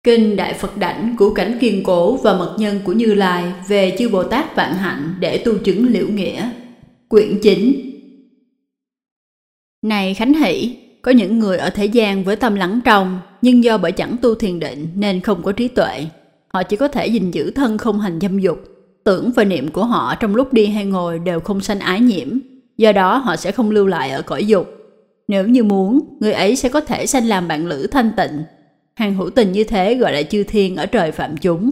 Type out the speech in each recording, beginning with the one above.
Kinh Đại Phật Đảnh của Cảnh Kiên Cố và Mật Nhân của Như Lai về chư Bồ Tát vạn hạnh để tu chứng liễu nghĩa. Quyển 9. Này Khánh Hỷ, có những người ở thế gian với tâm lắng trong, nhưng do bởi chẳng tu thiền định nên không có trí tuệ. Họ chỉ có thể gìn giữ thân không hành dâm dục. Tưởng và niệm của họ trong lúc đi hay ngồi đều không sanh ái nhiễm. Do đó họ sẽ không lưu lại ở cõi dục. Nếu như muốn, người ấy sẽ có thể sanh làm bạn lữ thanh tịnh. Hàng hữu tình như thế gọi là chư thiên ở trời phạm chúng.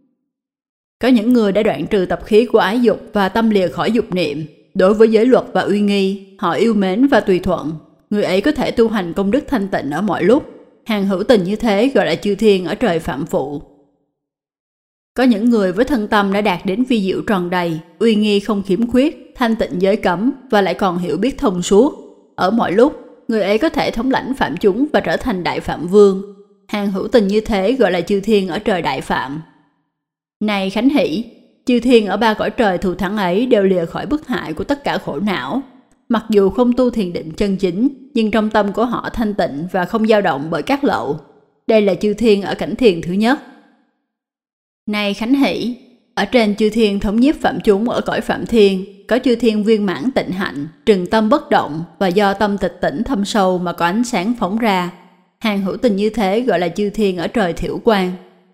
Có những người đã đoạn trừ tập khí của ái dục và tâm lìa khỏi dục niệm. Đối với giới luật và uy nghi, họ yêu mến và tùy thuận. Người ấy có thể tu hành công đức thanh tịnh ở mọi lúc. Hàng hữu tình như thế gọi là chư thiên ở trời phạm phụ. Có những người với thân tâm đã đạt đến vi diệu tròn đầy, uy nghi không khiếm khuyết, thanh tịnh giới cấm và lại còn hiểu biết thông suốt. Ở mọi lúc, người ấy có thể thống lãnh phạm chúng và trở thành đại phạm vương. Hàng hữu tình như thế gọi là chư thiên ở trời đại phạm. Này Khánh Hỷ, chư thiên ở ba cõi trời thù thắng ấy đều lìa khỏi bức hại của tất cả khổ não. Mặc dù không tu thiền định chân chính, nhưng trong tâm của họ thanh tịnh và không dao động bởi các lậu. Đây là chư thiên ở cảnh thiền thứ nhất. Này Khánh Hỷ, ở trên chư thiên thống nhiếp phạm chúng ở cõi phạm thiên, có chư thiên viên mãn tịnh hạnh, trừng tâm bất động và do tâm tịch tỉnh thâm sâu mà có ánh sáng phóng ra. Hàng hữu tình như thế gọi là chư thiên ở trời thiểu quang.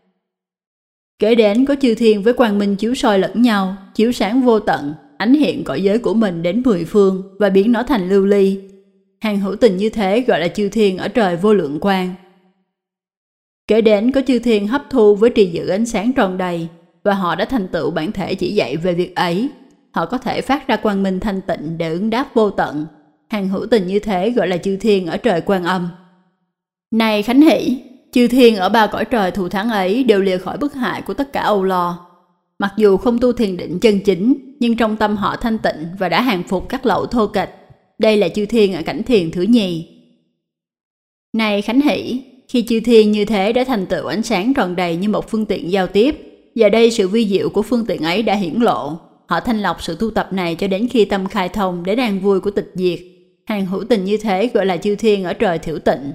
Kể đến có chư thiên với quang minh chiếu soi lẫn nhau, chiếu sáng vô tận, ánh hiện cõi giới của mình đến 10 phương và biến nó thành lưu ly. Hàng hữu tình như thế gọi là chư thiên ở trời vô lượng quang. Kể đến có chư thiên hấp thu với trì giữ ánh sáng tròn đầy và họ đã thành tựu bản thể chỉ dạy về việc ấy. Họ có thể phát ra quang minh thanh tịnh để ứng đáp vô tận. Hàng hữu tình như thế gọi là chư thiên ở trời Quan Âm. Này Khánh Hỷ, chư thiên ở ba cõi trời thù thắng ấy đều lìa khỏi bức hại của tất cả âu lo. Mặc dù không tu thiền định chân chính, nhưng trong tâm họ thanh tịnh và đã hàng phục các lậu thô kệch. Đây là chư thiên ở cảnh thiền thứ nhì. Này Khánh Hỷ, khi chư thiên như thế đã thành tựu ánh sáng tròn đầy như một phương tiện giao tiếp, giờ đây sự vi diệu của phương tiện ấy đã hiển lộ. Họ thanh lọc sự tu tập này cho đến khi tâm khai thông đến an vui của tịch diệt. Hàng hữu tình như thế gọi là chư thiên ở trời thiểu tịnh.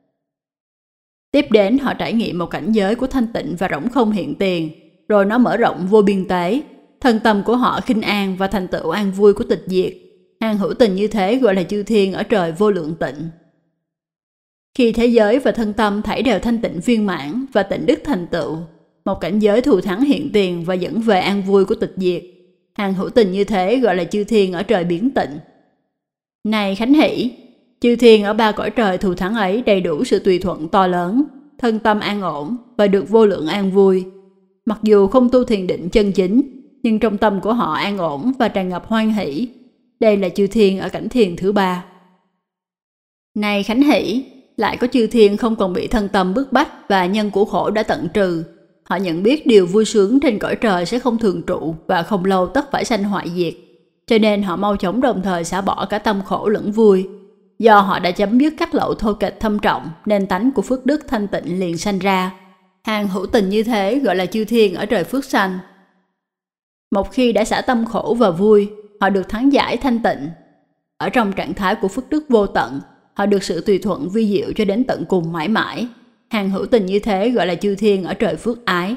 Tiếp đến họ trải nghiệm một cảnh giới của thanh tịnh và rỗng không hiện tiền, rồi nó mở rộng vô biên tế. Thân tâm của họ khinh an và thành tựu an vui của tịch diệt. Hàng hữu tình như thế gọi là chư thiên ở trời vô lượng tịnh. Khi thế giới và thân tâm thảy đều thanh tịnh viên mãn và tịnh đức thành tựu, một cảnh giới thù thắng hiện tiền và dẫn về an vui của tịch diệt. Hàng hữu tình như thế gọi là chư thiên ở trời biến tịnh. Này Khánh Hỷ, chư thiên ở ba cõi trời thù thắng ấy đầy đủ sự tùy thuận to lớn, thân tâm an ổn và được vô lượng an vui. Mặc dù không tu thiền định chân chính, nhưng trong tâm của họ an ổn và tràn ngập hoan hỷ. Đây là chư thiên ở cảnh thiền thứ ba. Này Khánh Hỷ, lại có chư thiên không còn bị thân tâm bức bách và nhân của khổ đã tận trừ. Họ nhận biết điều vui sướng trên cõi trời sẽ không thường trụ và không lâu tất phải sanh hoại diệt. Cho nên họ mau chóng đồng thời xả bỏ cả tâm khổ lẫn vui. Do họ đã chấm dứt các lậu thô kệch thâm trọng nên tánh của phước đức thanh tịnh liền sanh ra. Hàng hữu tình như thế gọi là chư thiên ở trời phước sanh. Một khi đã xả tâm khổ và vui, họ được thắng giải thanh tịnh. Ở trong trạng thái của phước đức vô tận, họ được sự tùy thuận vi diệu cho đến tận cùng mãi mãi. Hàng hữu tình như thế gọi là chư thiên ở trời phước ái.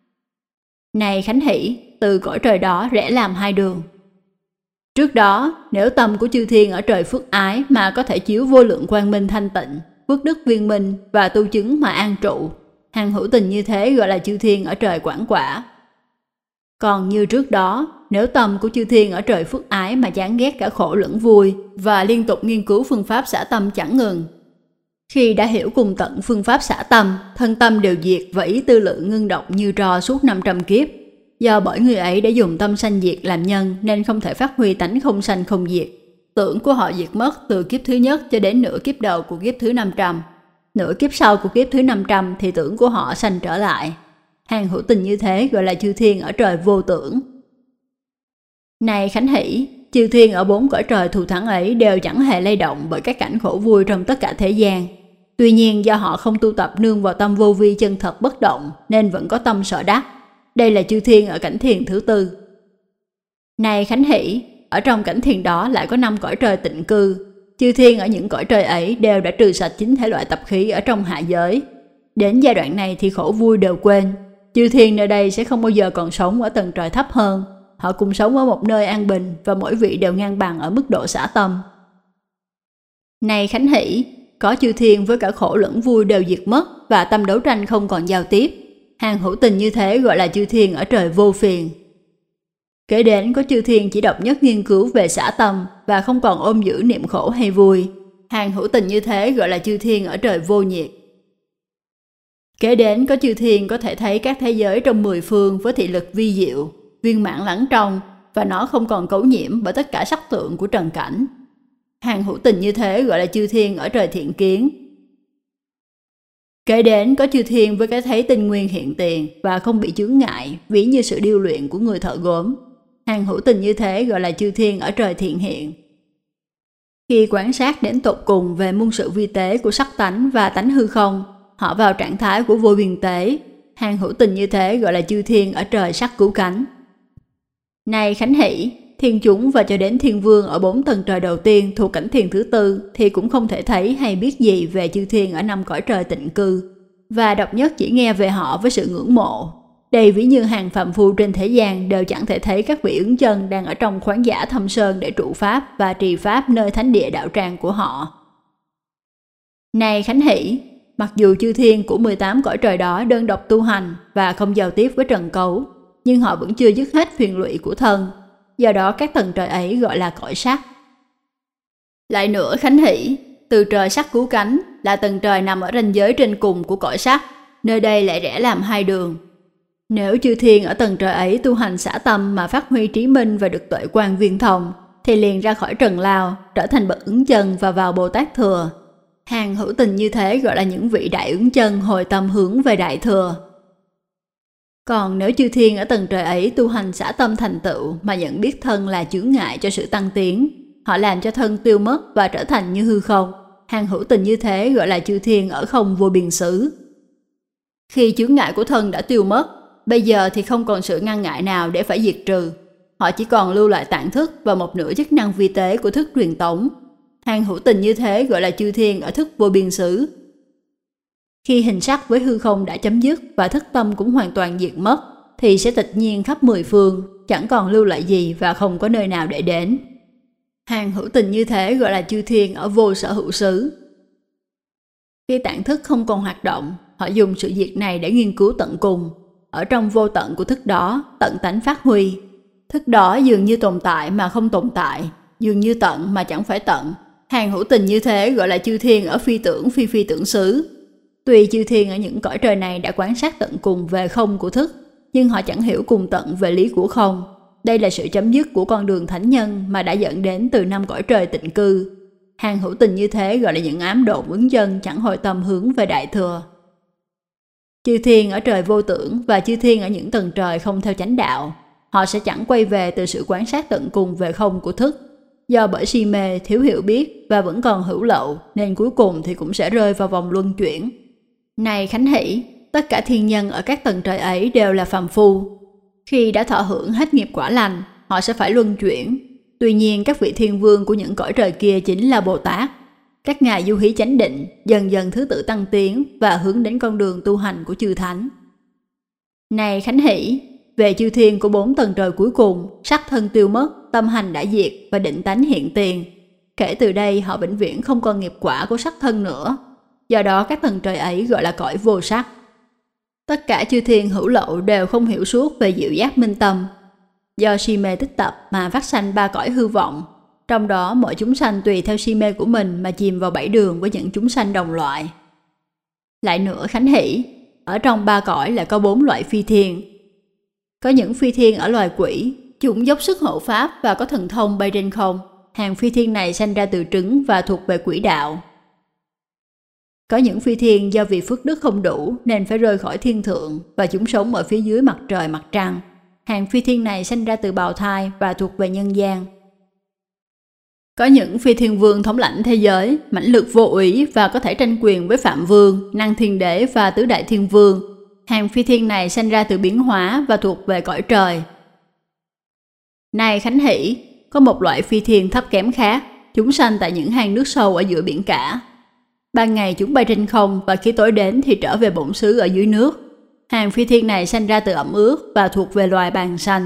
Này Khánh Hỷ, từ cõi trời đó rẽ làm hai đường. Trước đó, nếu tâm của chư thiên ở trời phước ái mà có thể chiếu vô lượng quang minh thanh tịnh, phước đức viên minh và tu chứng mà an trụ, hàng hữu tình như thế gọi là chư thiên ở trời quảng quả. Còn như trước đó, nếu tâm của chư thiên ở trời phước ái mà chán ghét cả khổ lẫn vui và liên tục nghiên cứu phương pháp xả tâm chẳng ngừng. Khi đã hiểu cùng tận phương pháp xả tâm, thân tâm đều diệt và ý tư lượng ngưng động như tro suốt 500 kiếp. Do bởi người ấy đã dùng tâm sanh diệt làm nhân nên không thể phát huy tánh không sanh không diệt. Tưởng của họ diệt mất từ kiếp thứ nhất cho đến nửa kiếp đầu của kiếp thứ 500. Nửa kiếp sau của kiếp thứ 500 thì tưởng của họ sanh trở lại. Hàng hữu tình như thế gọi là chư thiên ở trời vô tưởng. Này Khánh Hỷ, chư thiên ở bốn cõi trời thù thắng ấy đều chẳng hề lay động bởi các cảnh khổ vui trong tất cả thế gian. Tuy nhiên do họ không tu tập nương vào tâm vô vi chân thật bất động nên vẫn có tâm sợ đắc. Đây là chư thiên ở cảnh thiền thứ tư. Này Khánh Hỷ, ở trong cảnh thiền đó lại có 5 cõi trời tịnh cư. Chư thiên ở những cõi trời ấy đều đã trừ sạch 9 thể loại tập khí ở trong hạ giới. Đến giai đoạn này thì khổ vui đều quên. Chư thiên nơi đây sẽ không bao giờ còn sống ở tầng trời thấp hơn. Họ cùng sống ở một nơi an bình và mỗi vị đều ngang bằng ở mức độ xả tâm. Này Khánh Hỷ, có chư thiên với cả khổ lẫn vui đều diệt mất và tâm đấu tranh không còn giao tiếp. Hàng hữu tình như thế gọi là chư thiên ở trời vô phiền. Kế đến có chư thiên chỉ độc nhất nghiên cứu về xả tâm và không còn ôm giữ niệm khổ hay vui. Hàng hữu tình như thế gọi là chư thiên ở trời vô nhiệt. Kế đến có chư thiên có thể thấy các thế giới trong 10 phương với thị lực vi diệu, viên mãn lắng trong và nó không còn cấu nhiễm bởi tất cả sắc tượng của trần cảnh. Hàng hữu tình như thế gọi là chư thiên ở trời thiện kiến. Kế đến có chư thiên với cái thấy tinh nguyên hiện tiền và không bị chướng ngại, ví như sự điêu luyện của người thợ gốm. Hàng hữu tình như thế gọi là chư thiên ở trời thiện hiện. Khi quan sát đến tột cùng về muôn sự vi tế của sắc tánh và tánh hư không, họ vào trạng thái của vô biên tế. Hàng hữu tình như thế gọi là chư thiên ở trời sắc cứu cánh. Này Khánh Hỷ, thiên chúng và cho đến thiên vương ở 4 tầng trời đầu tiên thuộc cảnh thiền thứ tư thì cũng không thể thấy hay biết gì về chư thiên ở 5 cõi trời tịnh cư, và độc nhất chỉ nghe về họ với sự ngưỡng mộ. Đây ví như hàng phàm phu trên thế gian đều chẳng thể thấy các vị ứng chân đang ở trong khoáng giả thâm sơn để trụ pháp và trì pháp nơi thánh địa đạo tràng của họ. Này Khánh Hỷ, mặc dù chư thiên của 18 cõi trời đó đơn độc tu hành và không giao tiếp với trần cấu, nhưng họ vẫn chưa dứt hết phiền lụy của thân. Do đó các tầng trời ấy gọi là cõi sắc. Lại nữa Khánh Hỷ, từ trời sắc cứu cánh là tầng trời nằm ở ranh giới trên cùng của cõi sắc, nơi đây lại rẽ làm 2 đường. Nếu chư thiên ở tầng trời ấy tu hành xả tâm mà phát huy trí minh và được tuệ quan viên thông, thì liền ra khỏi trần lao, trở thành bậc ứng chân và vào Bồ Tát Thừa. Hàng hữu tình như thế gọi là những vị đại ứng chân hồi tâm hướng về Đại Thừa. Còn nếu chư thiên ở tầng trời ấy tu hành xả tâm thành tựu mà nhận biết thân là chướng ngại cho sự tăng tiến, họ làm cho thân tiêu mất và trở thành như hư không. Hàng hữu tình như thế gọi là chư thiên ở không vô biên xứ. Khi chướng ngại của thân đã tiêu mất, bây giờ thì không còn sự ngăn ngại nào để phải diệt trừ. Họ chỉ còn lưu lại tạng thức và một nửa chức năng vi tế của thức truyền tống. Hàng hữu tình như thế gọi là chư thiên ở thức vô biên xứ. Khi hình sắc với hư không đã chấm dứt và thức tâm cũng hoàn toàn diệt mất, thì sẽ tịch nhiên khắp 10 phương, chẳng còn lưu lại gì và không có nơi nào để đến. Hàng hữu tình như thế gọi là chư thiên ở vô sở hữu xứ. Khi tạng thức không còn hoạt động, họ dùng sự diệt này để nghiên cứu tận cùng. Ở trong vô tận của thức đó, tận tánh phát huy. Thức đó dường như tồn tại mà không tồn tại, dường như tận mà chẳng phải tận. Hàng hữu tình như thế gọi là chư thiên ở phi tưởng phi tưởng xứ. Tuy chư thiên ở những cõi trời này đã quan sát tận cùng về không của thức, nhưng họ chẳng hiểu cùng tận về lý của không. Đây là sự chấm dứt của con đường thánh nhân mà đã dẫn đến từ 5 cõi trời tịnh cư. Hàng hữu tình như thế gọi là những ám độn ứng chân chẳng hồi tâm hướng về Đại Thừa. Chư thiên ở trời vô tưởng và chư thiên ở những tầng trời không theo chánh đạo, họ sẽ chẳng quay về từ sự quan sát tận cùng về không của thức. Do bởi si mê, thiếu hiểu biết và vẫn còn hữu lậu, nên cuối cùng thì cũng sẽ rơi vào vòng luân chuyển. Này Khánh Hỷ, tất cả thiên nhân ở các tầng trời ấy đều là phàm phu. Khi đã thọ hưởng hết nghiệp quả lành, họ sẽ phải luân chuyển. Tuy nhiên các vị thiên vương của những cõi trời kia chính là Bồ Tát. Các ngài du hí chánh định, dần dần thứ tự tăng tiến và hướng đến con đường tu hành của chư thánh. Này Khánh Hỷ, về chư thiên của 4 tầng trời cuối cùng, sắc thân tiêu mất, tâm hành đã diệt và định tánh hiện tiền. Kể từ đây họ vĩnh viễn không còn nghiệp quả của sắc thân nữa. Do đó các tầng trời ấy gọi là cõi vô sắc. Tất cả chư thiên hữu lậu đều không hiểu suốt về diệu giác minh tâm. Do si mê tích tập mà phát sanh 3 cõi hư vọng. Trong đó mỗi chúng sanh tùy theo si mê của mình mà chìm vào 7 đường với những chúng sanh đồng loại. Lại nữa Khánh Hỷ, ở trong 3 cõi lại có 4 loại phi thiên. Có những phi thiên ở loài quỷ, chúng dốc sức hộ pháp và có thần thông bay trên không. Hàng phi thiên này sanh ra từ trứng và thuộc về quỷ đạo. Có những phi thiên do vì phước đức không đủ nên phải rơi khỏi thiên thượng và chúng sống ở phía dưới mặt trời mặt trăng. Hàng phi thiên này sanh ra từ bào thai và thuộc về nhân gian. Có những phi thiên vương thống lãnh thế giới, mãnh lực vô úy và có thể tranh quyền với Phạm Vương, Năng Thiên Đế và Tứ Đại Thiên Vương. Hàng phi thiên này sanh ra từ biến hóa và thuộc về cõi trời. Này Khánh Hỷ, có một loại phi thiên thấp kém khác, chúng sanh tại những hang nước sâu ở giữa biển cả. Ban ngày chúng bay trên không và khi tối đến thì trở về bổn xứ ở dưới nước. Hàng phi thiên này sanh ra từ ẩm ướt và thuộc về loài bàn xanh.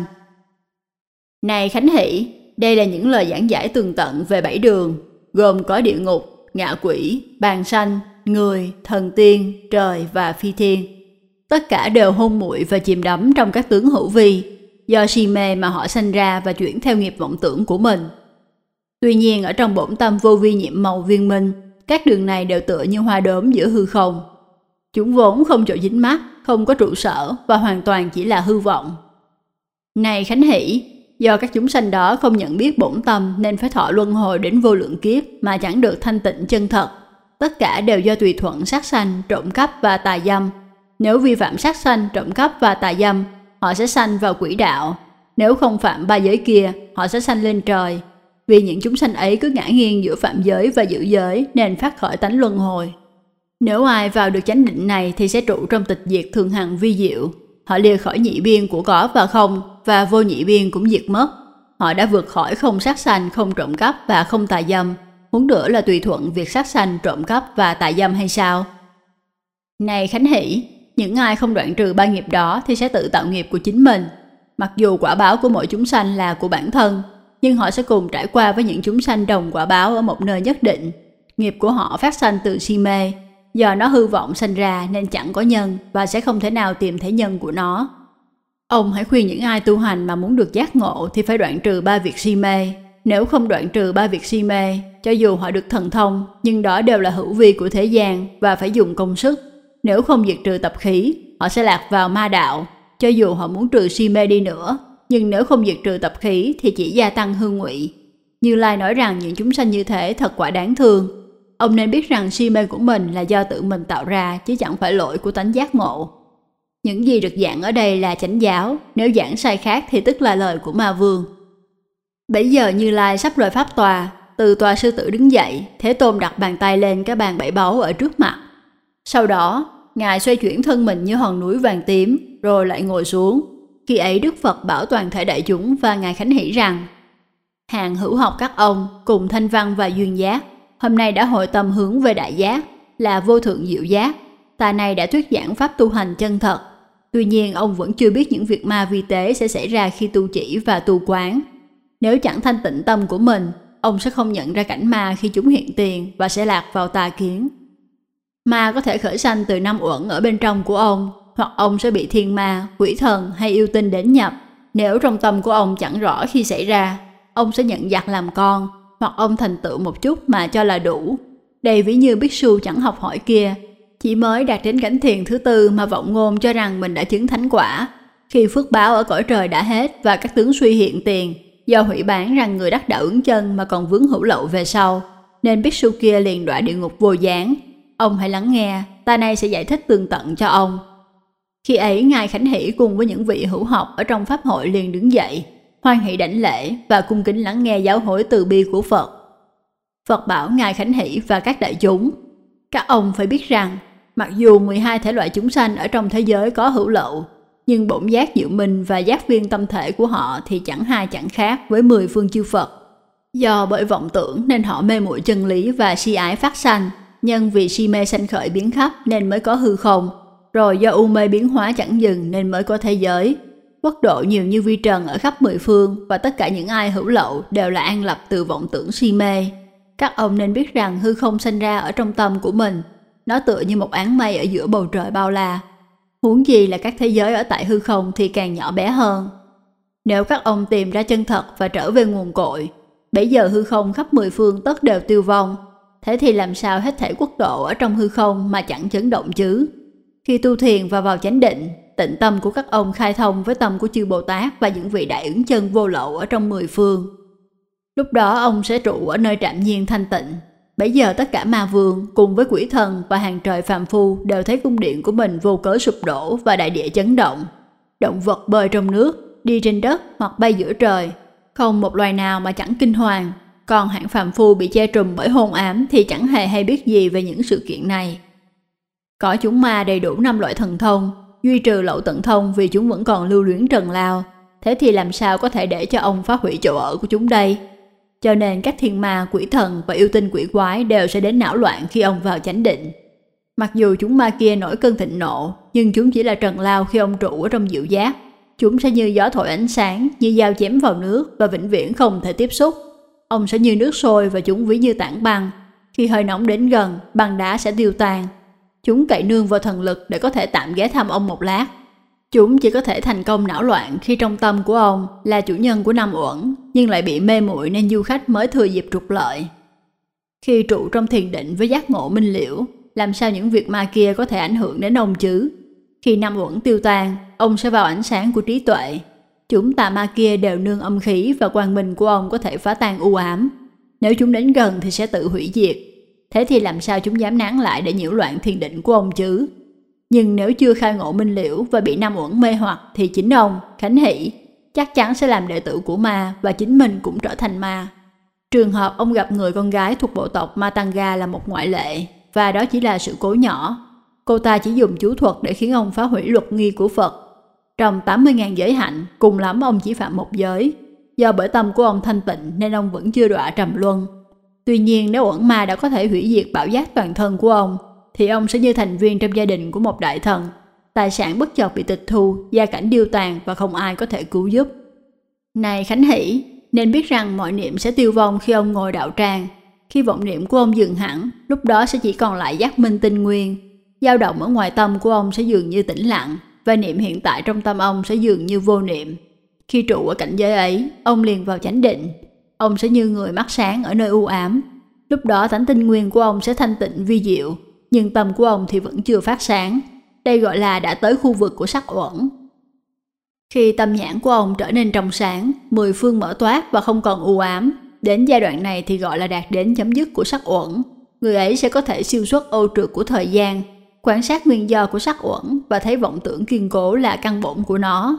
Này Khánh Hỷ, đây là những lời giảng giải tường tận về 7 đường, gồm có địa ngục, ngạ quỷ, bàn xanh, người, thần tiên, trời và phi thiên. Tất cả đều hôn muội và chìm đắm trong các tướng hữu vi, do si mê mà họ sanh ra và chuyển theo nghiệp vọng tưởng của mình. Tuy nhiên ở trong bổn tâm vô vi nhiệm màu viên minh, các đường này đều tựa như hoa đốm giữa hư không. Chúng vốn không chỗ dính mắc, không có trụ sở và hoàn toàn chỉ là hư vọng. Này Khánh Hỷ, do các chúng sanh đó không nhận biết bổn tâm nên phải thọ luân hồi đến vô lượng kiếp mà chẳng được thanh tịnh chân thật. Tất cả đều do tùy thuận sát sanh, trộm cắp và tà dâm. Nếu vi phạm sát sanh, trộm cắp và tà dâm, họ sẽ sanh vào quỷ đạo. Nếu không phạm ba giới kia, họ sẽ sanh lên trời. Vì những chúng sanh ấy cứ ngã nghiêng giữa phạm giới và giữ giới nên phát khởi tánh luân hồi. Nếu ai vào được chánh định này thì sẽ trụ trong tịch diệt thường hằng vi diệu. Họ lìa khỏi nhị biên của có và không, và vô nhị biên cũng diệt mất. Họ đã vượt khỏi không sát sanh, không trộm cắp và không tà dâm. Huống nữa là tùy thuận việc sát sanh, trộm cắp và tà dâm hay sao? Này Khánh Hỷ, những ai không đoạn trừ ba nghiệp đó thì sẽ tự tạo nghiệp của chính mình. Mặc dù quả báo của mỗi chúng sanh là của bản thân, nhưng họ sẽ cùng trải qua với những chúng sanh đồng quả báo ở một nơi nhất định. Nghiệp của họ phát sanh từ si mê, do nó hư vọng sanh ra nên chẳng có nhân và sẽ không thể nào tìm thấy nhân của nó. Ông hãy khuyên những ai tu hành mà muốn được giác ngộ thì phải đoạn trừ ba việc si mê. Nếu không đoạn trừ ba việc si mê, cho dù họ được thần thông, nhưng đó đều là hữu vi của thế gian và phải dùng công sức. Nếu không diệt trừ tập khí, họ sẽ lạc vào ma đạo. Cho dù họ muốn trừ si mê đi nữa, nhưng nếu không diệt trừ tập khí thì chỉ gia tăng hương ngụy. Như Lai nói rằng những chúng sanh như thế thật quả đáng thương. Ông nên biết rằng si mê của mình là do tự mình tạo ra chứ chẳng phải lỗi của tánh giác ngộ. Những gì được giảng ở đây là chánh giáo, nếu giảng sai khác thì tức là lời của ma vương. Bấy giờ Như Lai sắp rời pháp tòa, từ tòa sư tử đứng dậy, Thế Tôn đặt bàn tay lên cái bàn bảy báu ở trước mặt. Sau đó, Ngài xoay chuyển thân mình như hòn núi vàng tím, rồi lại ngồi xuống. Khi ấy Đức Phật bảo toàn thể đại chúng và Ngài Khánh Hỷ rằng: Hàng hữu học các ông cùng thanh văn và duyên giác, hôm nay đã hội tâm hướng về đại giác, là vô thượng diệu giác. Ta này đã thuyết giảng pháp tu hành chân thật. Tuy nhiên ông vẫn chưa biết những việc ma vi tế sẽ xảy ra khi tu chỉ và tu quán. Nếu chẳng thanh tịnh tâm của mình, ông sẽ không nhận ra cảnh ma khi chúng hiện tiền và sẽ lạc vào tà kiến. Ma có thể khởi sanh từ 5 uẩn ở bên trong của ông, hoặc ông sẽ bị thiên ma, quỷ thần hay yêu tinh đến nhập. Nếu trong tâm của ông chẳng rõ khi xảy ra, ông sẽ nhận giặc làm con, hoặc ông thành tựu một chút mà cho là đủ. Đây ví như Bhikkhu chẳng học hỏi kia, chỉ mới đạt đến cảnh thiền thứ tư mà vọng ngôn cho rằng mình đã chứng thánh quả. Khi phước báo ở cõi trời đã hết và các tướng suy hiện tiền, do hủy bán rằng người đắc đạo ứng chân mà còn vướng hữu lậu về sau, nên Bhikkhu kia liền đọa địa ngục vô gián. Ông hãy lắng nghe, ta nay sẽ giải thích tường tận cho ông. Khi ấy Ngài Khánh Hỷ cùng với những vị hữu học ở trong pháp hội liền đứng dậy, hoan hỷ đảnh lễ và cung kính lắng nghe giáo huấn từ bi của Phật. Phật bảo Ngài Khánh Hỷ và các đại chúng: Các ông phải biết rằng, mặc dù 12 thể loại chúng sanh ở trong thế giới có hữu lậu, nhưng bổn giác diệu minh và giác viên tâm thể của họ thì chẳng hai chẳng khác với 10 phương chư Phật. Do bởi vọng tưởng nên họ mê muội chân lý và si ái phát sanh, nhân vì si mê sanh khởi biến khắp nên mới có hư không, rồi do u mê biến hóa chẳng dừng nên mới có thế giới. Quốc độ nhiều như vi trần ở khắp 10 phương và tất cả những ai hữu lậu đều là an lập từ vọng tưởng si mê. Các ông nên biết rằng hư không sanh ra ở trong tâm của mình, nó tựa như một áng mây ở giữa bầu trời bao la. Huống gì là các thế giới ở tại hư không thì càng nhỏ bé hơn. Nếu các ông tìm ra chân thật và trở về nguồn cội, bấy giờ hư không khắp 10 phương tất đều tiêu vong. Thế thì làm sao hết thảy quốc độ ở trong hư không mà chẳng chấn động chứ? Khi tu thiền và vào chánh định, tịnh tâm của các ông khai thông với tâm của chư Bồ Tát và những vị đại ứng chân vô lậu ở trong 10 phương. Lúc đó ông sẽ trụ ở nơi trạm nhiên thanh tịnh. Bấy giờ tất cả ma vương cùng với quỷ thần và hàng trời phàm phu đều thấy cung điện của mình vô cớ sụp đổ và đại địa chấn động. Động vật bơi trong nước, đi trên đất hoặc bay giữa trời, không một loài nào mà chẳng kinh hoàng. Còn hạng phàm phu bị che trùm bởi hôn ám thì chẳng hề hay biết gì về những sự kiện này. Có chúng ma đầy đủ 5 loại thần thông, duy trừ lậu tận thông vì chúng vẫn còn lưu luyến trần lao. Thế thì làm sao có thể để cho ông phá hủy chỗ ở của chúng đây? cho nên các thiên ma, quỷ thần và yêu tinh quỷ quái đều sẽ đến não loạn khi ông vào chánh định. Mặc dù chúng ma kia nổi cơn thịnh nộ, nhưng chúng chỉ là trần lao khi ông trụ ở trong diệu giác. Chúng sẽ như gió thổi ánh sáng, như dao chém vào nước và vĩnh viễn không thể tiếp xúc. Ông sẽ như nước sôi và chúng ví như tảng băng. Khi hơi nóng đến gần, băng đá sẽ tiêu tan. Chúng cậy nương vào thần lực để có thể tạm ghé thăm ông một lát. Chúng chỉ có thể thành công não loạn khi trong tâm của ông là chủ nhân của năm uẩn, nhưng lại bị mê muội nên du khách mới thừa dịp trục lợi. Khi trụ trong thiền định với giác ngộ minh liễu, làm sao những việc ma kia có thể ảnh hưởng đến ông chứ? Khi năm uẩn tiêu tan, ông sẽ vào ánh sáng của trí tuệ. Chúng tà ma kia đều nương âm khí và quang minh của ông có thể phá tan u ám. Nếu chúng đến gần thì sẽ tự hủy diệt. Thế thì làm sao chúng dám nán lại để nhiễu loạn thiền định của ông chứ? Nhưng nếu chưa khai ngộ minh liễu và bị năm uẩn mê hoặc thì chính ông, Khánh Hỷ, chắc chắn sẽ làm đệ tử của ma và chính mình cũng trở thành ma. Trường hợp ông gặp người con gái thuộc bộ tộc Matanga là một ngoại lệ, và đó chỉ là sự cố nhỏ. Cô ta chỉ dùng chú thuật để khiến ông phá hủy luật nghi của Phật. Trong 80.000 giới hạnh, cùng lắm ông chỉ phạm một giới. Do bởi tâm của ông thanh tịnh nên ông vẫn chưa đọa trầm luân. Tuy nhiên nếu uẩn ma đã có thể hủy diệt bảo giác toàn thân của ông, thì ông sẽ như thành viên trong gia đình của một đại thần. Tài sản bất chợt bị tịch thu, gia cảnh điêu tàn và không ai có thể cứu giúp. Này Khánh Hỷ, nên biết rằng mọi niệm sẽ tiêu vong khi ông ngồi đạo tràng. Khi vọng niệm của ông dừng hẳn, lúc đó sẽ chỉ còn lại giác minh tinh nguyên. Dao động ở ngoài tâm của ông sẽ dường như tĩnh lặng, và niệm hiện tại trong tâm ông sẽ dường như vô niệm. Khi trụ ở cảnh giới ấy, ông liền vào chánh định. Ông sẽ như người mắt sáng ở nơi u ám. Lúc đó tánh tinh nguyên của ông sẽ thanh tịnh vi diệu, nhưng tâm của ông thì vẫn chưa phát sáng. Đây gọi là đã tới khu vực của sắc uẩn. Khi tâm nhãn của ông trở nên trong sáng, 10 phương mở toát và không còn u ám, đến giai đoạn này thì gọi là đạt đến chấm dứt của sắc uẩn. Người ấy sẽ có thể siêu xuất ô trượt của thời gian, quan sát nguyên do của sắc uẩn và thấy vọng tưởng kiên cố là căn bổn của nó.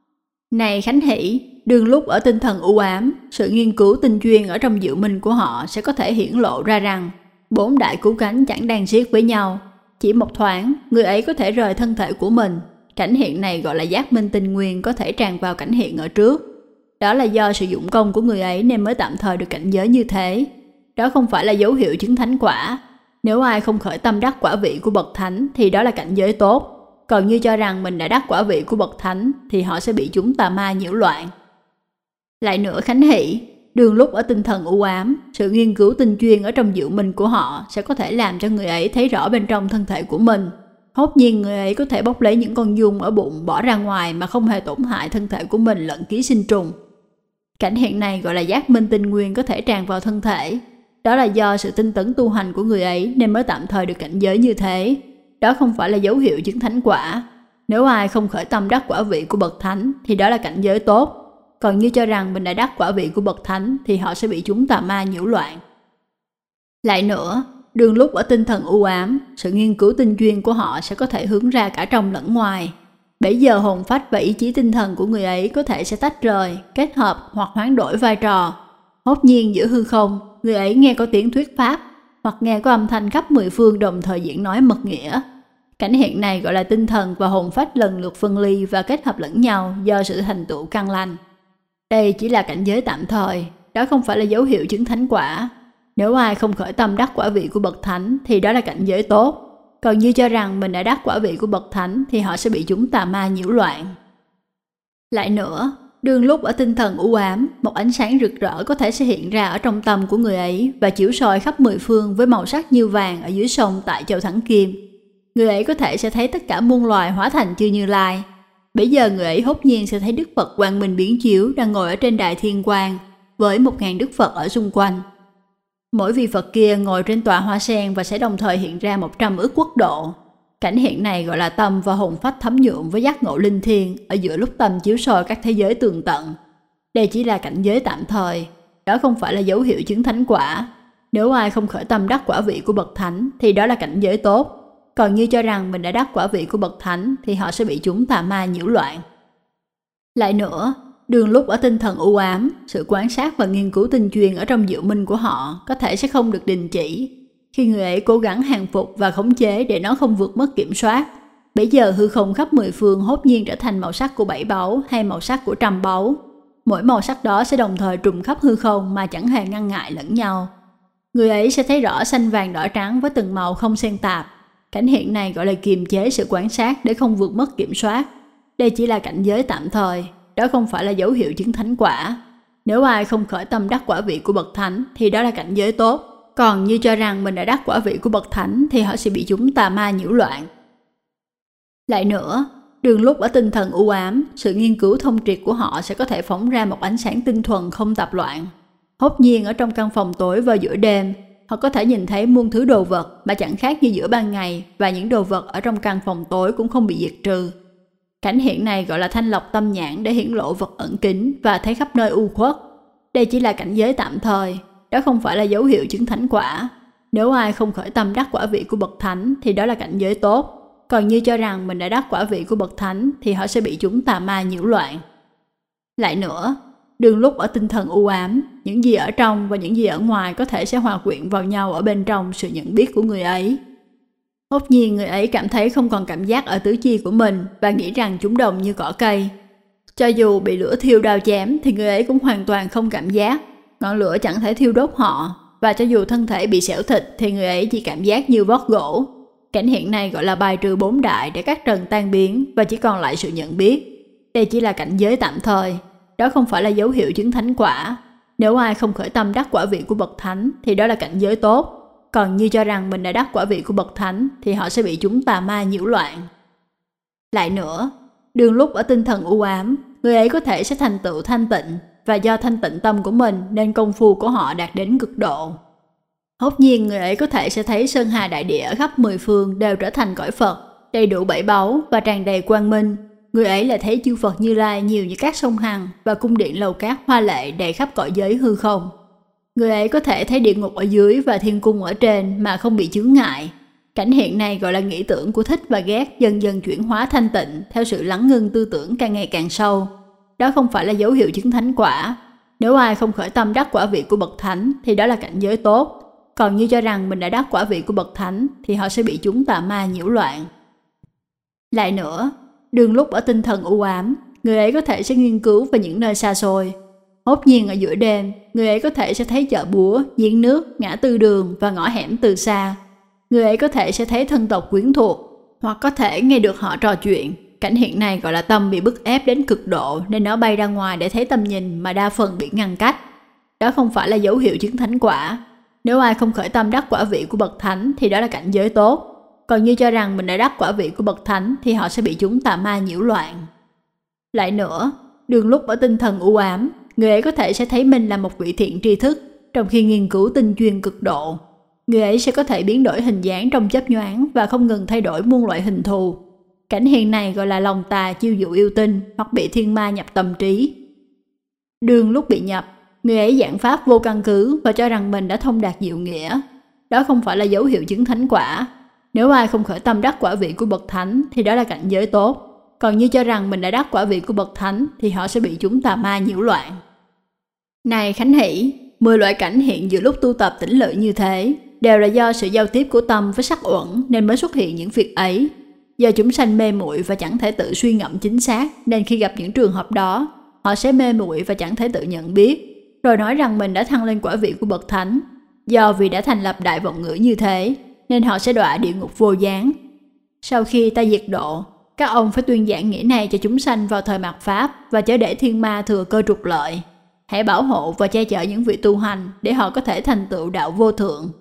Này Khánh Hỷ, đương lúc ở tinh thần u ám, sự nghiên cứu tinh chuyên ở trong diệu minh của họ sẽ có thể hiển lộ ra rằng 4 đại cứu cánh chẳng đang siết với nhau. Chỉ một thoáng, người ấy có thể rời thân thể của mình. Cảnh hiện này gọi là giác minh tinh nguyên có thể tràn vào cảnh hiện ở trước. Đó là do sự dụng công của người ấy nên mới tạm thời được cảnh giới như thế. Đó không phải là dấu hiệu chứng thánh quả. Nếu ai không khởi tâm đắc quả vị của bậc thánh thì đó là cảnh giới tốt. Còn như cho rằng mình đã đắc quả vị của bậc thánh thì họ sẽ bị chúng tà ma nhiễu loạn. Lại nữa Khánh Hỷ, đương lúc ở tinh thần u ám, sự nghiên cứu tinh chuyên ở trong diệu minh của họ sẽ có thể làm cho người ấy thấy rõ bên trong thân thể của mình. Hốt nhiên người ấy có thể bốc lấy những con giun ở bụng bỏ ra ngoài mà không hề tổn hại thân thể của mình lẫn ký sinh trùng. Cảnh hiện này gọi là giác minh tinh nguyên có thể tràn vào thân thể. Đó là do sự tinh tấn tu hành của người ấy nên mới tạm thời được cảnh giới như thế. Đó không phải là dấu hiệu chứng thánh quả. Nếu ai không khởi tâm đắc quả vị của bậc thánh thì đó là cảnh giới tốt. Còn như cho rằng mình đã đắc quả vị của bậc thánh thì họ sẽ bị chúng tà ma nhiễu loạn. Lại nữa, đương lúc ở tinh thần u ám, sự nghiên cứu tinh chuyên của họ sẽ có thể hướng ra cả trong lẫn ngoài. Bấy giờ hồn phách và ý chí tinh thần của người ấy có thể sẽ tách rời, kết hợp hoặc hoán đổi vai trò. Hốt nhiên giữa hư không, người ấy nghe có tiếng thuyết pháp, hoặc nghe có âm thanh khắp 10 phương đồng thời diễn nói mật nghĩa. Cảnh hiện này gọi là tinh thần và hồn phách lần lượt phân ly và kết hợp lẫn nhau do sự thành tựu căn lành. Đây chỉ là cảnh giới tạm thời, đó không phải là dấu hiệu chứng thánh quả. Nếu ai không khởi tâm đắc quả vị của bậc thánh thì đó là cảnh giới tốt. Còn như cho rằng mình đã đắc quả vị của bậc thánh thì họ sẽ bị chúng tà ma nhiễu loạn. Lại nữa, đương lúc ở tinh thần u ám, một ánh sáng rực rỡ có thể sẽ hiện ra ở trong tâm của người ấy và chiếu soi khắp 10 phương với màu sắc như vàng ở dưới sông tại Châu Thắng Kim. Người ấy có thể sẽ thấy tất cả muôn loài hóa thành chư Như Lai. Bây giờ người ấy hốt nhiên sẽ thấy Đức Phật Quang Minh biến chiếu đang ngồi ở trên đài thiên quang với 1000 Đức Phật ở xung quanh. Mỗi vị Phật kia ngồi trên tòa hoa sen và sẽ đồng thời hiện ra 100 ức quốc độ. Cảnh hiện này gọi là tâm và hồn phách thấm nhuộm với giác ngộ linh thiêng ở giữa lúc tâm chiếu soi các thế giới tường tận. Đây chỉ là cảnh giới tạm thời, đó không phải là dấu hiệu chứng thánh quả. Nếu ai không khởi tâm đắc quả vị của bậc thánh thì đó là cảnh giới tốt. Còn như cho rằng mình đã đắc quả vị của bậc thánh thì họ sẽ bị chúng tà ma nhiễu loạn. Lại nữa, đương lúc ở tinh thần u ám, sự quan sát và nghiên cứu tinh chuyên ở trong diệu minh của họ có thể sẽ không được đình chỉ. Khi người ấy cố gắng hàng phục và khống chế để nó không vượt mất kiểm soát, bây giờ hư không khắp 10 phương hốt nhiên trở thành màu sắc của 7 báu hay màu sắc của trăm báu. Mỗi màu sắc đó sẽ đồng thời trùm khắp hư không mà chẳng hề ngăn ngại lẫn nhau. Người ấy sẽ thấy rõ xanh vàng đỏ trắng với từng màu không xen tạp. Cảnh hiện này gọi là kiềm chế sự quan sát để không vượt mất kiểm soát. Đây chỉ là cảnh giới tạm thời, đó không phải là dấu hiệu chứng thánh quả. Nếu ai không khởi tâm đắc quả vị của bậc thánh thì đó là cảnh giới tốt. Còn như cho rằng mình đã đắc quả vị của bậc thánh thì họ sẽ bị chúng tà ma nhiễu loạn. Lại nữa, đường lúc ở tinh thần u ám, sự nghiên cứu thông triệt của họ sẽ có thể phóng ra một ánh sáng tinh thuần không tạp loạn. Hốt nhiên ở trong căn phòng tối vào giữa đêm, họ có thể nhìn thấy muôn thứ đồ vật mà chẳng khác như giữa ban ngày, và những đồ vật ở trong căn phòng tối cũng không bị diệt trừ. Cảnh hiện này gọi là thanh lọc tâm nhãn để hiển lộ vật ẩn kín và thấy khắp nơi u khuất. Đây chỉ là cảnh giới tạm thời, đó không phải là dấu hiệu chứng thánh quả. Nếu ai không khởi tâm đắc quả vị của bậc thánh thì đó là cảnh giới tốt. Còn như cho rằng mình đã đắc quả vị của bậc thánh thì họ sẽ bị chúng tà ma nhiễu loạn. Lại nữa, đường lúc ở tinh thần u ám, những gì ở trong và những gì ở ngoài có thể sẽ hòa quyện vào nhau ở bên trong sự nhận biết của người ấy. Hốt nhiên người ấy cảm thấy không còn cảm giác ở tứ chi của mình và nghĩ rằng chúng đồng như cỏ cây. Cho dù bị lửa thiêu đao chém thì người ấy cũng hoàn toàn không cảm giác. Ngọn lửa chẳng thể thiêu đốt họ, và cho dù thân thể bị xẻo thịt thì người ấy chỉ cảm giác như vót gỗ. Cảnh hiện này gọi là bài trừ bốn đại để các trần tan biến và chỉ còn lại sự nhận biết. Đây chỉ là cảnh giới tạm thời, đó không phải là dấu hiệu chứng thánh quả. Nếu ai không khởi tâm đắc quả vị của bậc thánh thì đó là cảnh giới tốt. Còn như cho rằng mình đã đắc quả vị của bậc thánh thì họ sẽ bị chúng tà ma nhiễu loạn. Lại nữa, đường lúc ở tinh thần u ám, người ấy có thể sẽ thành tựu thanh tịnh, và do thanh tịnh tâm của mình nên công phu của họ đạt đến cực độ. Hốt nhiên người ấy có thể sẽ thấy sơn hà đại địa ở khắp 10 phương đều trở thành cõi Phật, đầy đủ bảy báu và tràn đầy quang minh. Người ấy lại thấy chư Phật Như Lai nhiều như các sông Hằng và cung điện lầu cát hoa lệ đầy khắp cõi giới hư không. Người ấy có thể thấy địa ngục ở dưới và thiên cung ở trên mà không bị chướng ngại. Cảnh hiện này gọi là nghĩ tưởng của thích và ghét dần dần chuyển hóa thanh tịnh theo sự lắng ngưng tư tưởng càng ngày càng sâu. Đó không phải là dấu hiệu chứng thánh quả. Nếu ai không khởi tâm đắc quả vị của bậc thánh thì đó là cảnh giới tốt. Còn như cho rằng mình đã đắc quả vị của bậc thánh thì họ sẽ bị chúng tà ma nhiễu loạn. Lại nữa, đường lúc ở tinh thần u ám, người ấy có thể sẽ nghiên cứu về những nơi xa xôi. Hốt nhiên ở giữa đêm, người ấy có thể sẽ thấy chợ búa, giếng nước, ngã tư đường và ngõ hẻm từ xa. Người ấy có thể sẽ thấy thân tộc quyến thuộc, hoặc có thể nghe được họ trò chuyện. Cảnh hiện này gọi là tâm bị bức ép đến cực độ nên nó bay ra ngoài để thấy tầm nhìn mà đa phần bị ngăn cách. Đó không phải là dấu hiệu chứng thánh quả. Nếu ai không khởi tâm đắc quả vị của bậc thánh thì đó là cảnh giới tốt. Còn như cho rằng mình đã đắc quả vị của bậc thánh thì họ sẽ bị chúng tà ma nhiễu loạn. Lại nữa, đường lúc ở tinh thần u ám, người ấy có thể sẽ thấy mình là một vị thiện tri thức, trong khi nghiên cứu tinh chuyên cực độ. Người ấy sẽ có thể biến đổi hình dáng trong chớp nhoáng và không ngừng thay đổi muôn loại hình thù. Cảnh hiện này gọi là lòng tà chiêu dụ yêu tinh hoặc bị thiên ma nhập tâm trí. Đường lúc bị nhập, người ấy giảng pháp vô căn cứ và cho rằng mình đã thông đạt diệu nghĩa. Đó không phải là dấu hiệu chứng thánh quả. Nếu ai không khởi tâm đắc quả vị của bậc thánh thì đó là cảnh giới tốt. Còn như cho rằng mình đã đắc quả vị của bậc thánh thì họ sẽ bị chúng tà ma nhiễu loạn. Này Khánh Hỷ, 10 loại cảnh hiện giữa lúc tu tập tĩnh lự như thế đều là do sự giao tiếp của tâm với sắc uẩn nên mới xuất hiện những việc ấy. Do chúng sanh mê muội và chẳng thể tự suy ngẫm chính xác nên khi gặp những trường hợp đó, họ sẽ mê muội và chẳng thể tự nhận biết, rồi nói rằng mình đã thăng lên quả vị của bậc thánh. Do vì đã thành lập đại vọng ngữ như thế nên họ sẽ đọa địa ngục vô gián. Sau khi ta diệt độ, các ông phải tuyên giảng nghĩa này cho chúng sanh vào thời mạt Pháp và chớ để thiên ma thừa cơ trục lợi. Hãy bảo hộ và che chở những vị tu hành để họ có thể thành tựu đạo vô thượng.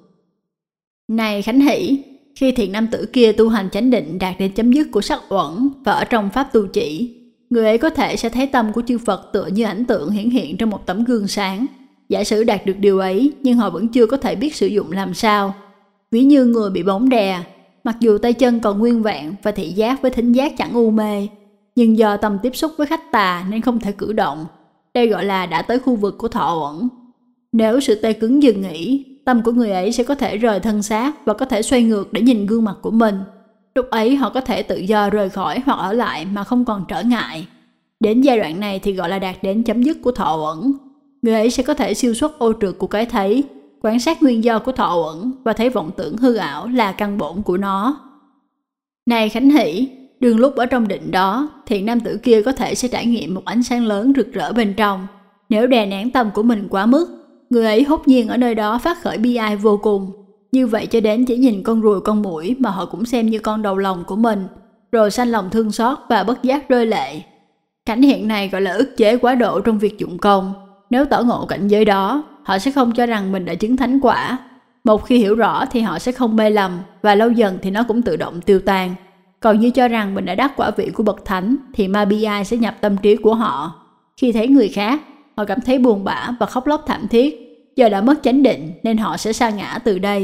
Này Khánh Hỷ, khi thiện nam tử kia tu hành chánh định đạt đến chấm dứt của sắc uẩn và ở trong pháp tu chỉ, người ấy có thể sẽ thấy tâm của chư Phật tựa như ảnh tượng hiển hiện trong một tấm gương sáng. Giả sử đạt được điều ấy nhưng họ vẫn chưa có thể biết sử dụng làm sao. Ví như người bị bóng đè, mặc dù tay chân còn nguyên vẹn và thị giác với thính giác chẳng u mê, nhưng do tâm tiếp xúc với khách tà nên không thể cử động. Đây gọi là đã tới khu vực của thọ uẩn. Nếu sự tê cứng dừng nghỉ, tâm của người ấy sẽ có thể rời thân xác và có thể xoay ngược để nhìn gương mặt của mình. Lúc ấy họ có thể tự do rời khỏi hoặc ở lại mà không còn trở ngại. Đến giai đoạn này thì gọi là đạt đến chấm dứt của thọ uẩn. Người ấy sẽ có thể siêu xuất ô trượt của cái thấy, quan sát nguyên do của thọ uẩn và thấy vọng tưởng hư ảo là căn bổn của nó. Này Khánh Hỷ, Đương lúc ở trong định đó, thiện nam tử kia có thể sẽ trải nghiệm một ánh sáng lớn rực rỡ bên trong. Nếu đè nén tâm của mình quá mức, người ấy hốt nhiên ở nơi đó phát khởi bi ai vô cùng. Như vậy cho đến chỉ nhìn con ruồi con muỗi mà họ cũng xem như con đầu lòng của mình, rồi sanh lòng thương xót và bất giác rơi lệ. Cảnh hiện này gọi là ức chế quá độ trong việc dụng công. Nếu tỏ ngộ cảnh giới đó, họ sẽ không cho rằng mình đã chứng thánh quả. Một khi hiểu rõ thì họ sẽ không mê lầm, và lâu dần thì nó cũng tự động tiêu tan. Còn như cho rằng mình đã đắc quả vị của bậc thánh thì ma bi ai sẽ nhập tâm trí của họ. Khi thấy người khác, họ cảm thấy buồn bã và khóc lóc thảm thiết. Do đã mất chánh định nên họ sẽ sa ngã từ đây.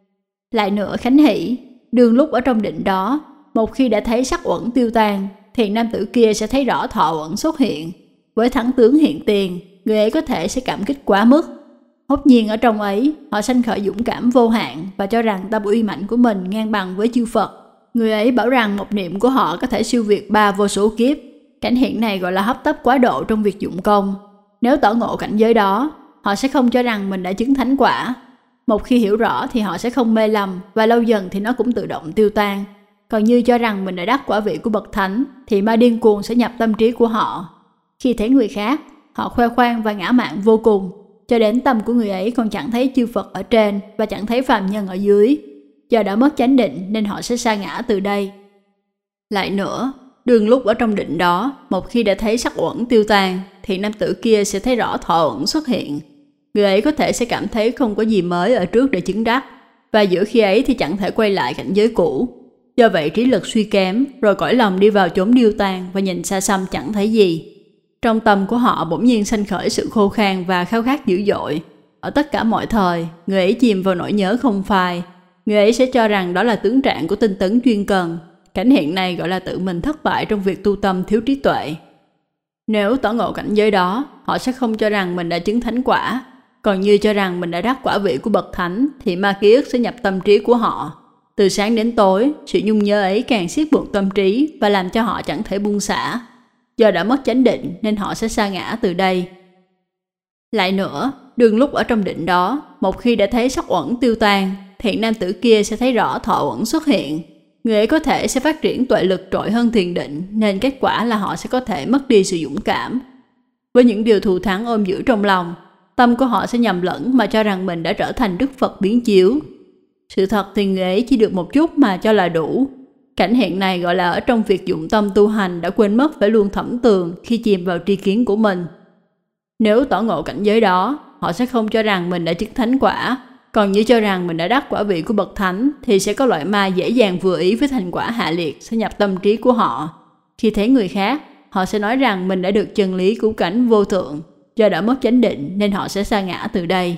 Lại nữa khánh hỷ, đương lúc ở trong định đó, một khi đã thấy sắc uẩn tiêu tan, thì nam tử kia sẽ thấy rõ thọ uẩn xuất hiện. Với thắng tướng hiện tiền, người ấy có thể sẽ cảm kích quá mức. Hốt nhiên ở trong ấy, họ sanh khởi dũng cảm vô hạn và cho rằng tâm uy mạnh của mình ngang bằng với chư Phật. Người ấy bảo rằng một niệm của họ có thể siêu việt 3 vô số kiếp. Cảnh hiện này gọi là hấp tấp quá độ trong việc dụng công. Nếu tỏ ngộ cảnh giới đó, họ sẽ không cho rằng mình đã chứng thánh quả. Một khi hiểu rõ thì họ sẽ không mê lầm, và lâu dần thì nó cũng tự động tiêu tan. Còn như cho rằng mình đã đắc quả vị của bậc thánh thì ma điên cuồng sẽ nhập tâm trí của họ. Khi thấy người khác, họ khoe khoang và ngã mạn vô cùng, cho đến tâm của người ấy còn chẳng thấy chư Phật ở trên và chẳng thấy phàm nhân ở dưới. Do đã mất chánh định nên họ sẽ sa ngã từ đây. Lại nữa, đương lúc ở trong định đó, một khi đã thấy sắc uẩn tiêu tan, thì nam tử kia sẽ thấy rõ thọ uẩn xuất hiện. Người ấy có thể sẽ cảm thấy không có gì mới ở trước để chứng đắc, và giữa khi ấy thì chẳng thể quay lại cảnh giới cũ. Do vậy trí lực suy kém, rồi cõi lòng đi vào chốn điêu tan và nhìn xa xăm chẳng thấy gì. Trong tâm của họ bỗng nhiên sanh khởi sự khô khan và khao khát dữ dội. Ở tất cả mọi thời, người ấy chìm vào nỗi nhớ không phai. Người ấy sẽ cho rằng đó là tướng trạng của tinh tấn chuyên cần. Cảnh hiện này gọi là tự mình thất bại trong việc tu tâm thiếu trí tuệ. Nếu tỏ ngộ cảnh giới đó, họ sẽ không cho rằng mình đã chứng thánh quả. Còn như cho rằng mình đã đắc quả vị của bậc thánh thì ma ký ức sẽ nhập tâm trí của họ. Từ sáng đến tối, sự nhung nhớ ấy càng siết buộc tâm trí và làm cho họ chẳng thể buông xả. Do đã mất chánh định nên họ sẽ sa ngã từ đây. Lại nữa, đương lúc ở trong định đó, một khi đã thấy sắc uẩn tiêu tan, thì nam tử kia sẽ thấy rõ thọ uẩn xuất hiện. Người ấy có thể sẽ phát triển tuệ lực trội hơn thiền định, nên kết quả là họ sẽ có thể mất đi sự dũng cảm. Với những điều thù thắng ôm giữ trong lòng, tâm của họ sẽ nhầm lẫn mà cho rằng mình đã trở thành Đức Phật biến chiếu. Sự thật thì người ấy chỉ được một chút mà cho là đủ. Cảnh hiện này gọi là ở trong việc dụng tâm tu hành đã quên mất phải luôn thẩm tường khi chìm vào tri kiến của mình. Nếu tỏ ngộ cảnh giới đó, họ sẽ không cho rằng mình đã chứng thánh quả. Còn như cho rằng mình đã đắc quả vị của bậc thánh thì sẽ có loại ma dễ dàng vừa ý với thành quả hạ liệt sẽ nhập tâm trí của họ. Khi thấy người khác, họ sẽ nói rằng mình đã được chân lý cứu cánh vô thượng. Do đã mất chánh định nên họ sẽ sa ngã từ đây.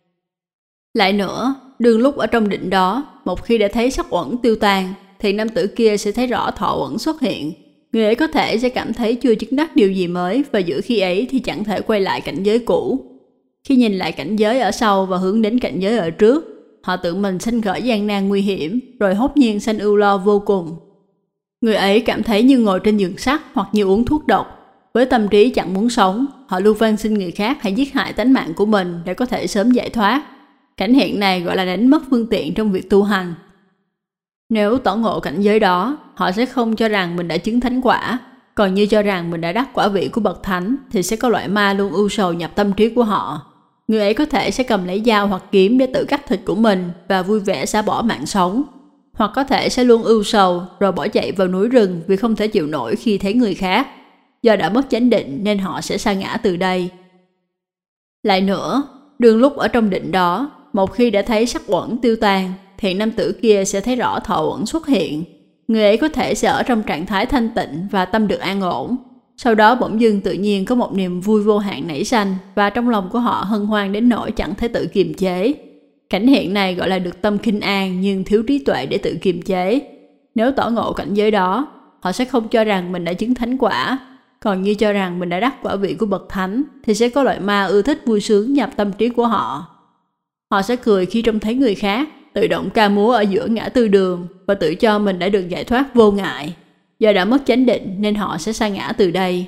Lại nữa, đương lúc ở trong định đó, một khi đã thấy sắc uẩn tiêu tan, thì nam tử kia sẽ thấy rõ thọ uẩn xuất hiện. Người ấy có thể sẽ cảm thấy chưa chứng đắc điều gì mới, và giữa khi ấy thì chẳng thể quay lại cảnh giới cũ. Khi nhìn lại cảnh giới ở sau và hướng đến cảnh giới ở trước, họ tự mình sanh khởi gian nan nguy hiểm, rồi hốt nhiên sanh ưu lo vô cùng. Người ấy cảm thấy như ngồi trên giường sắt hoặc như uống thuốc độc. Với tâm trí chẳng muốn sống, họ luôn van xin người khác hãy giết hại tánh mạng của mình để có thể sớm giải thoát. Cảnh hiện này gọi là đánh mất phương tiện trong việc tu hành. Nếu tỏ ngộ cảnh giới đó, họ sẽ không cho rằng mình đã chứng thánh quả. Còn như cho rằng mình đã đắc quả vị của bậc thánh thì sẽ có loại ma luôn ưu sầu nhập tâm trí của họ. Người ấy có thể sẽ cầm lấy dao hoặc kiếm để tự cắt thịt của mình và vui vẻ xả bỏ mạng sống. Hoặc có thể sẽ luôn ưu sầu rồi bỏ chạy vào núi rừng vì không thể chịu nổi khi thấy người khác. Do đã mất chánh định nên họ sẽ sa ngã từ đây. Lại nữa, đương lúc ở trong định đó, một khi đã thấy sắc uẩn tiêu tan, thì nam tử kia sẽ thấy rõ thọ uẩn xuất hiện. Người ấy có thể sẽ ở trong trạng thái thanh tịnh và tâm được an ổn. Sau đó bỗng dưng tự nhiên có một niềm vui vô hạn nảy sanh và trong lòng của họ hân hoan đến nỗi chẳng thể tự kiềm chế. Cảnh hiện này gọi là được tâm khinh an nhưng thiếu trí tuệ để tự kiềm chế. Nếu tỏ ngộ cảnh giới đó, họ sẽ không cho rằng mình đã chứng thánh quả. Còn như cho rằng mình đã đắc quả vị của bậc thánh thì sẽ có loại ma ưa thích vui sướng nhập tâm trí của họ. Họ sẽ cười khi trông thấy người khác tự động ca múa ở giữa ngã tư đường và tự cho mình đã được giải thoát vô ngại. Do đã mất chánh định nên họ sẽ sa ngã từ đây.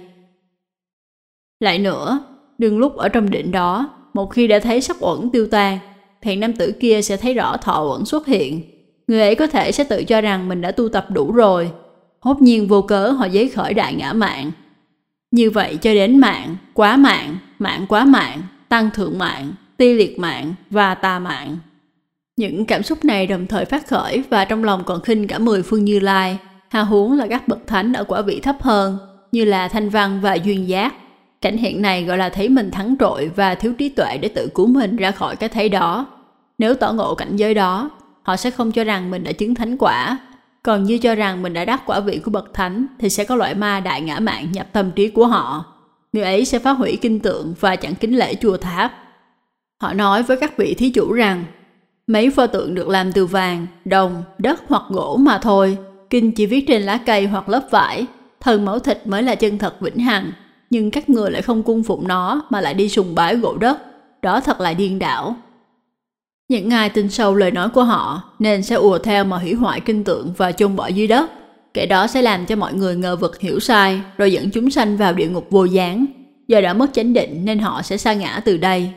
Lại nữa, đương lúc ở trong định đó, một khi đã thấy sắc uẩn tiêu tan, thì nam tử kia sẽ thấy rõ thọ uẩn xuất hiện. Người ấy có thể sẽ tự cho rằng mình đã tu tập đủ rồi. hốt nhiên vô cớ họ giấy khởi đại ngã mạn. Như vậy cho đến mạng, quá mạng, mạng quá mạng, tăng thượng mạng, ti liệt mạng và tà mạng. Những cảm xúc này đồng thời phát khởi và trong lòng còn khinh cả 10 phương Như Lai, hao huống là các bậc thánh ở quả vị thấp hơn, như là Thanh Văn và Duyên Giác. Cảnh hiện này gọi là thấy mình thắng trội và thiếu trí tuệ để tự cứu mình ra khỏi cái thấy đó. Nếu tỏ ngộ cảnh giới đó, họ sẽ không cho rằng mình đã chứng thánh quả. Còn như cho rằng mình đã đắc quả vị của bậc thánh thì sẽ có loại ma đại ngã mạn nhập tâm trí của họ. Người ấy sẽ phá hủy kinh tượng và chẳng kính lễ chùa tháp. Họ nói với các vị thí chủ rằng mấy pho tượng được làm từ vàng, đồng, đất hoặc gỗ mà thôi. Kinh chỉ viết trên lá cây hoặc lớp vải. Thần máu thịt mới là chân thật vĩnh hằng. Nhưng các người lại không cung phụng nó mà lại đi sùng bái gỗ đất. Đó thật là điên đảo. Những ai tin sâu lời nói của họ nên sẽ ùa theo mà hủy hoại kinh tượng và chôn bỏ dưới đất. Kẻ đó sẽ làm cho mọi người ngờ vực hiểu sai, rồi dẫn chúng sanh vào địa ngục vô gián. Do đã mất chánh định nên họ sẽ sa ngã từ đây.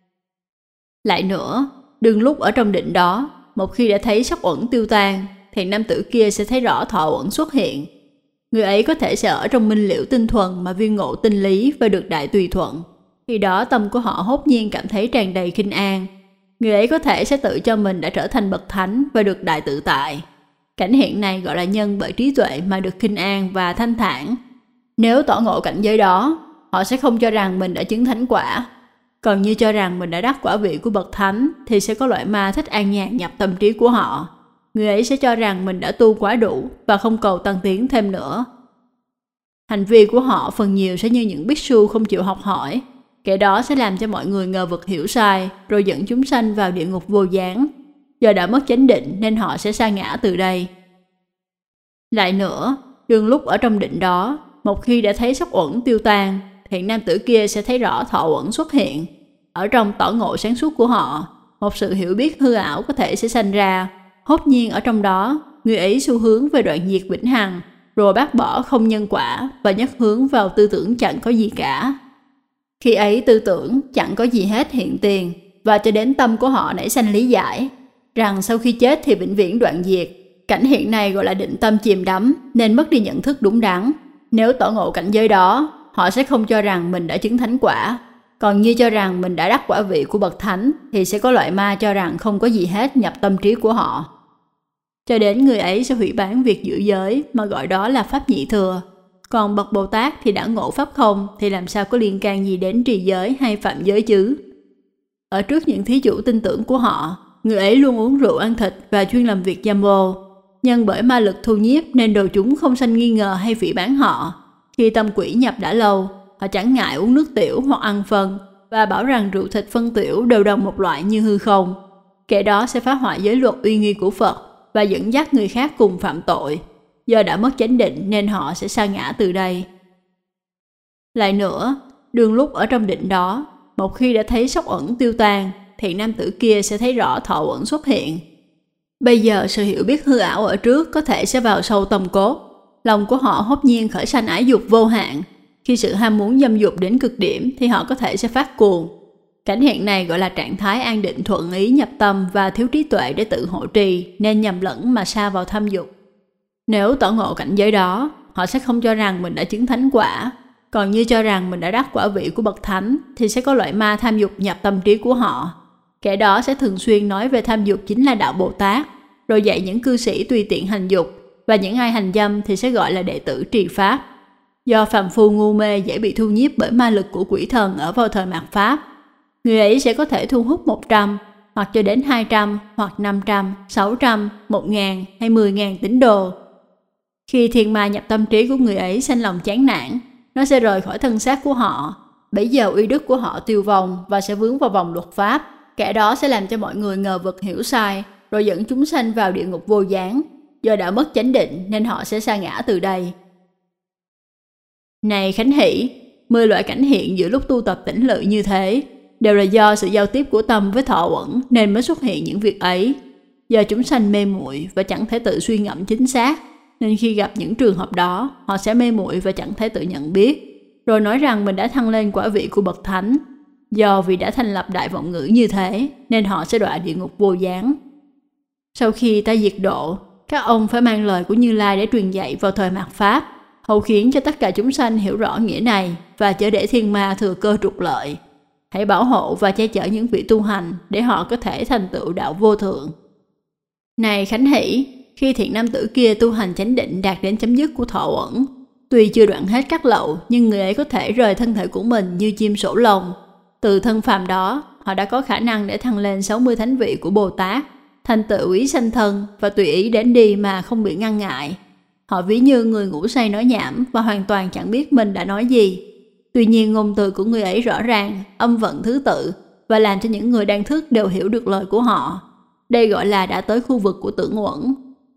Lại nữa, đừng lúc ở trong định đó, một khi đã thấy sắc uẩn tiêu tan, thì nam tử kia sẽ thấy rõ thọ uẩn xuất hiện. Người ấy có thể sẽ ở trong minh liễu tinh thuần mà viên ngộ tinh lý và được đại tùy thuận. Khi đó tâm của họ hốt nhiên cảm thấy tràn đầy khinh an. Người ấy có thể sẽ tự cho mình đã trở thành bậc thánh và được đại tự tại. Cảnh hiện này gọi là nhân bởi trí tuệ mà được khinh an và thanh thản. Nếu tỏ ngộ cảnh giới đó, họ sẽ không cho rằng mình đã chứng thánh quả. Còn như cho rằng mình đã đắc quả vị của bậc thánh thì sẽ có loại ma thích an nhàn nhập tâm trí của họ. Người ấy sẽ cho rằng mình đã tu quá đủ và không cầu tăng tiến thêm nữa. Hành vi của họ phần nhiều sẽ như những bhikkhu không chịu học hỏi. Kẻ đó sẽ làm cho mọi người ngờ vực hiểu sai, rồi dẫn chúng sanh vào địa ngục vô gián. Do đã mất chánh định nên họ sẽ sa ngã từ đây. Lại nữa, đương lúc ở trong định đó, một khi đã thấy sắc uẩn tiêu tan, thì nam tử kia sẽ thấy rõ thọ uẩn xuất hiện. Ở trong tỏ ngộ sáng suốt của họ, một sự hiểu biết hư ảo có thể sẽ sanh ra. Hốt nhiên ở trong đó, người ấy xu hướng về đoạn diệt vĩnh hằng, rồi bác bỏ không nhân quả và nhất hướng vào tư tưởng chẳng có gì cả. Khi ấy tư tưởng chẳng có gì hết hiện tiền, và cho đến tâm của họ nảy sanh lý giải rằng sau khi chết thì vĩnh viễn đoạn diệt. Cảnh hiện này gọi là định tâm chìm đắm nên mất đi nhận thức đúng đắn. Nếu tỏ ngộ cảnh giới đó, họ sẽ không cho rằng mình đã chứng thánh quả. Còn như cho rằng mình đã đắc quả vị của bậc thánh thì sẽ có loại ma cho rằng không có gì hết nhập tâm trí của họ. Cho đến người ấy sẽ hủy bán việc giữ giới mà gọi đó là pháp nhị thừa. Còn bậc Bồ Tát thì đã ngộ pháp không thì làm sao có liên can gì đến trì giới hay phạm giới chứ? Ở trước những thí chủ tin tưởng của họ, người ấy luôn uống rượu ăn thịt và chuyên làm việc dâm ô. Nhưng bởi ma lực thu nhiếp nên đồ chúng không sanh nghi ngờ hay phỉ báng họ. Khi tâm quỷ nhập đã lâu, họ chẳng ngại uống nước tiểu hoặc ăn phân và bảo rằng rượu thịt phân tiểu đều đồng một loại như hư không. Kẻ đó sẽ phá hoại giới luật uy nghi của Phật và dẫn dắt người khác cùng phạm tội. Do đã mất chánh định nên họ sẽ sa ngã từ đây. Lại nữa, đương lúc ở trong định đó, một khi đã thấy sắc uẩn tiêu tan, thì nam tử kia sẽ thấy rõ thọ uẩn xuất hiện. Bây giờ sự hiểu biết hư ảo ở trước có thể sẽ vào sâu tâm cốt. Lòng của họ hốt nhiên khởi sanh ái dục vô hạn. Khi sự ham muốn dâm dục đến cực điểm thì họ có thể sẽ phát cuồng. Cảnh hiện này gọi là trạng thái an định thuận ý nhập tâm và thiếu trí tuệ để tự hộ trì nên nhầm lẫn mà sa vào tham dục. Nếu tỏ ngộ cảnh giới đó, họ sẽ không cho rằng mình đã chứng thánh quả. Còn như cho rằng mình đã đắc quả vị của bậc thánh thì sẽ có loại ma tham dục nhập tâm trí của họ. Kẻ đó sẽ thường xuyên nói về tham dục chính là đạo Bồ Tát, rồi dạy những cư sĩ tùy tiện hành dục, và những ai hành dâm thì sẽ gọi là đệ tử trì pháp. Do phàm phu ngu mê dễ bị thu nhiếp bởi ma lực của quỷ thần ở vào thời mạt Pháp, người ấy sẽ có thể thu hút 100, hoặc cho đến 200, hoặc 500, 600, 1.000 hay 10.000 tín đồ. Khi thiên ma nhập tâm trí của người ấy sanh lòng chán nản, nó sẽ rời khỏi thân xác của họ. Bấy giờ uy đức của họ tiêu vong và sẽ vướng vào vòng luật pháp. Kẻ đó sẽ làm cho mọi người ngờ vực hiểu sai, rồi dẫn chúng sanh vào địa ngục vô gián. Do đã mất chánh định nên họ sẽ sa ngã từ đây. Này Khánh Hỷ, 10 loại cảnh hiện giữa lúc tu tập tỉnh lự như thế đều là do sự giao tiếp của tâm với thọ uẩn nên mới xuất hiện những việc ấy. Do chúng sanh mê muội và chẳng thể tự suy ngẫm chính xác, nên khi gặp những trường hợp đó, họ sẽ mê muội và chẳng thể tự nhận biết, rồi nói rằng mình đã thăng lên quả vị của bậc thánh. Do vì đã thành lập đại vọng ngữ như thế, nên họ sẽ đọa địa ngục vô gián. Sau khi ta diệt độ, Các ông phải mang lời của Như Lai để truyền dạy vào thời mạt Pháp, hầu khiến cho tất cả chúng sanh hiểu rõ nghĩa này và chớ để thiên ma thừa cơ trục lợi. Hãy bảo hộ và che chở những vị tu hành để họ có thể thành tựu đạo vô thượng. Này Khánh Hỷ, khi thiện nam tử kia tu hành chánh định đạt đến chấm dứt của thọ uẩn, tuy chưa đoạn hết các lậu, nhưng người ấy có thể rời thân thể của mình như chim sổ lồng. Từ thân phàm đó, họ đã có khả năng để thăng lên 60 thánh vị của Bồ Tát, thành tựu ý sanh thân và tùy ý đến đi mà không bị ngăn ngại. Họ ví như người ngủ say nói nhảm và hoàn toàn chẳng biết mình đã nói gì. Tuy nhiên ngôn từ của người ấy rõ ràng, âm vận thứ tự và làm cho những người đang thức đều hiểu được lời của họ. Đây gọi là đã tới khu vực của tưởng uẩn.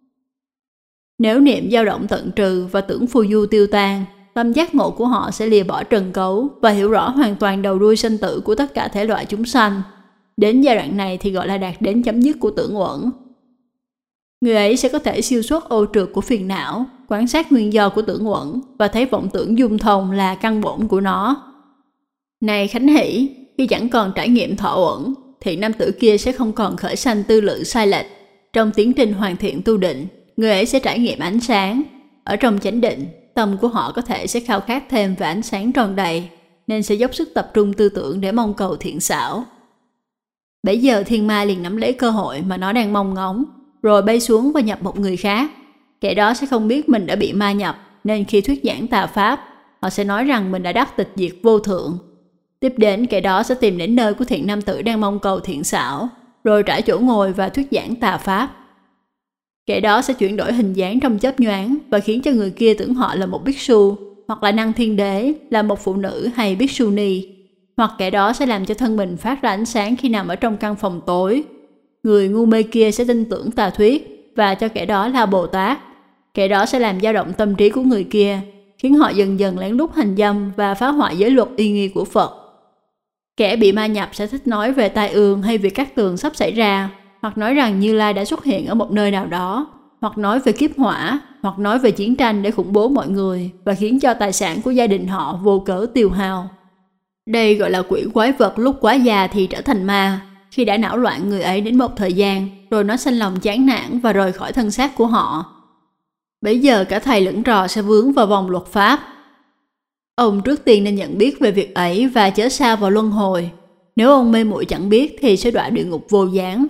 Nếu niệm dao động tận trừ và tưởng phù du tiêu tan, tâm giác ngộ của họ sẽ lìa bỏ trần cấu và hiểu rõ hoàn toàn đầu đuôi sanh tử của tất cả thể loại chúng sanh. Đến giai đoạn này thì gọi là đạt đến chấm dứt của tưởng uẩn. Người ấy sẽ có thể siêu xuất ô trượt của phiền não, quan sát nguyên do của tưởng uẩn và thấy vọng tưởng dung thông là căn bổn của nó. Này Khánh Hỷ, khi chẳng còn trải nghiệm thọ uẩn, thiện nam tử kia sẽ không còn khởi sanh tư lự sai lệch. Trong tiến trình hoàn thiện tu định, người ấy sẽ trải nghiệm ánh sáng. Ở trong chánh định, tâm của họ có thể sẽ khao khát thêm về ánh sáng tròn đầy, nên sẽ dốc sức tập trung tư tưởng để mong cầu thiện xảo. Bấy giờ thiên ma liền nắm lấy cơ hội mà nó đang mong ngóng, rồi bay xuống và nhập một người khác. Kẻ đó sẽ không biết mình đã bị ma nhập, nên khi thuyết giảng tà pháp, họ sẽ nói rằng mình đã đắc tịch diệt vô thượng. Tiếp đến, kẻ đó sẽ tìm đến nơi của thiện nam tử đang mong cầu thiện xảo, rồi trải chỗ ngồi và thuyết giảng tà pháp. Kẻ đó sẽ chuyển đổi hình dáng trong chớp nhoáng và khiến cho người kia tưởng họ là một bhikshu, hoặc là năng thiên đế, là một phụ nữ hay bhikshuni. Hoặc kẻ đó sẽ làm cho thân mình phát ra ánh sáng khi nằm ở trong căn phòng tối. Người ngu mê kia sẽ tin tưởng tà thuyết và cho kẻ đó là Bồ Tát. Kẻ đó sẽ làm dao động tâm trí của người kia, khiến họ dần dần lén lút hành dâm và phá hoại giới luật uy nghi của Phật. Kẻ bị ma nhập sẽ thích nói về tai ương hay việc cát tường sắp xảy ra, hoặc nói rằng Như Lai đã xuất hiện ở một nơi nào đó, hoặc nói về kiếp hỏa, hoặc nói về chiến tranh để khủng bố mọi người và khiến cho tài sản của gia đình họ vô cớ tiêu hao. Đây gọi là quỷ quái vật lúc quá già thì trở thành ma. Khi đã não loạn người ấy đến một thời gian, rồi nó sanh lòng chán nản và rời khỏi thân xác của họ. Bấy giờ cả thầy lẫn trò sẽ vướng vào vòng luật pháp. Ông trước tiên nên nhận biết về việc ấy và chớ sa vào luân hồi. Nếu ông mê muội chẳng biết thì sẽ đọa địa ngục vô gián.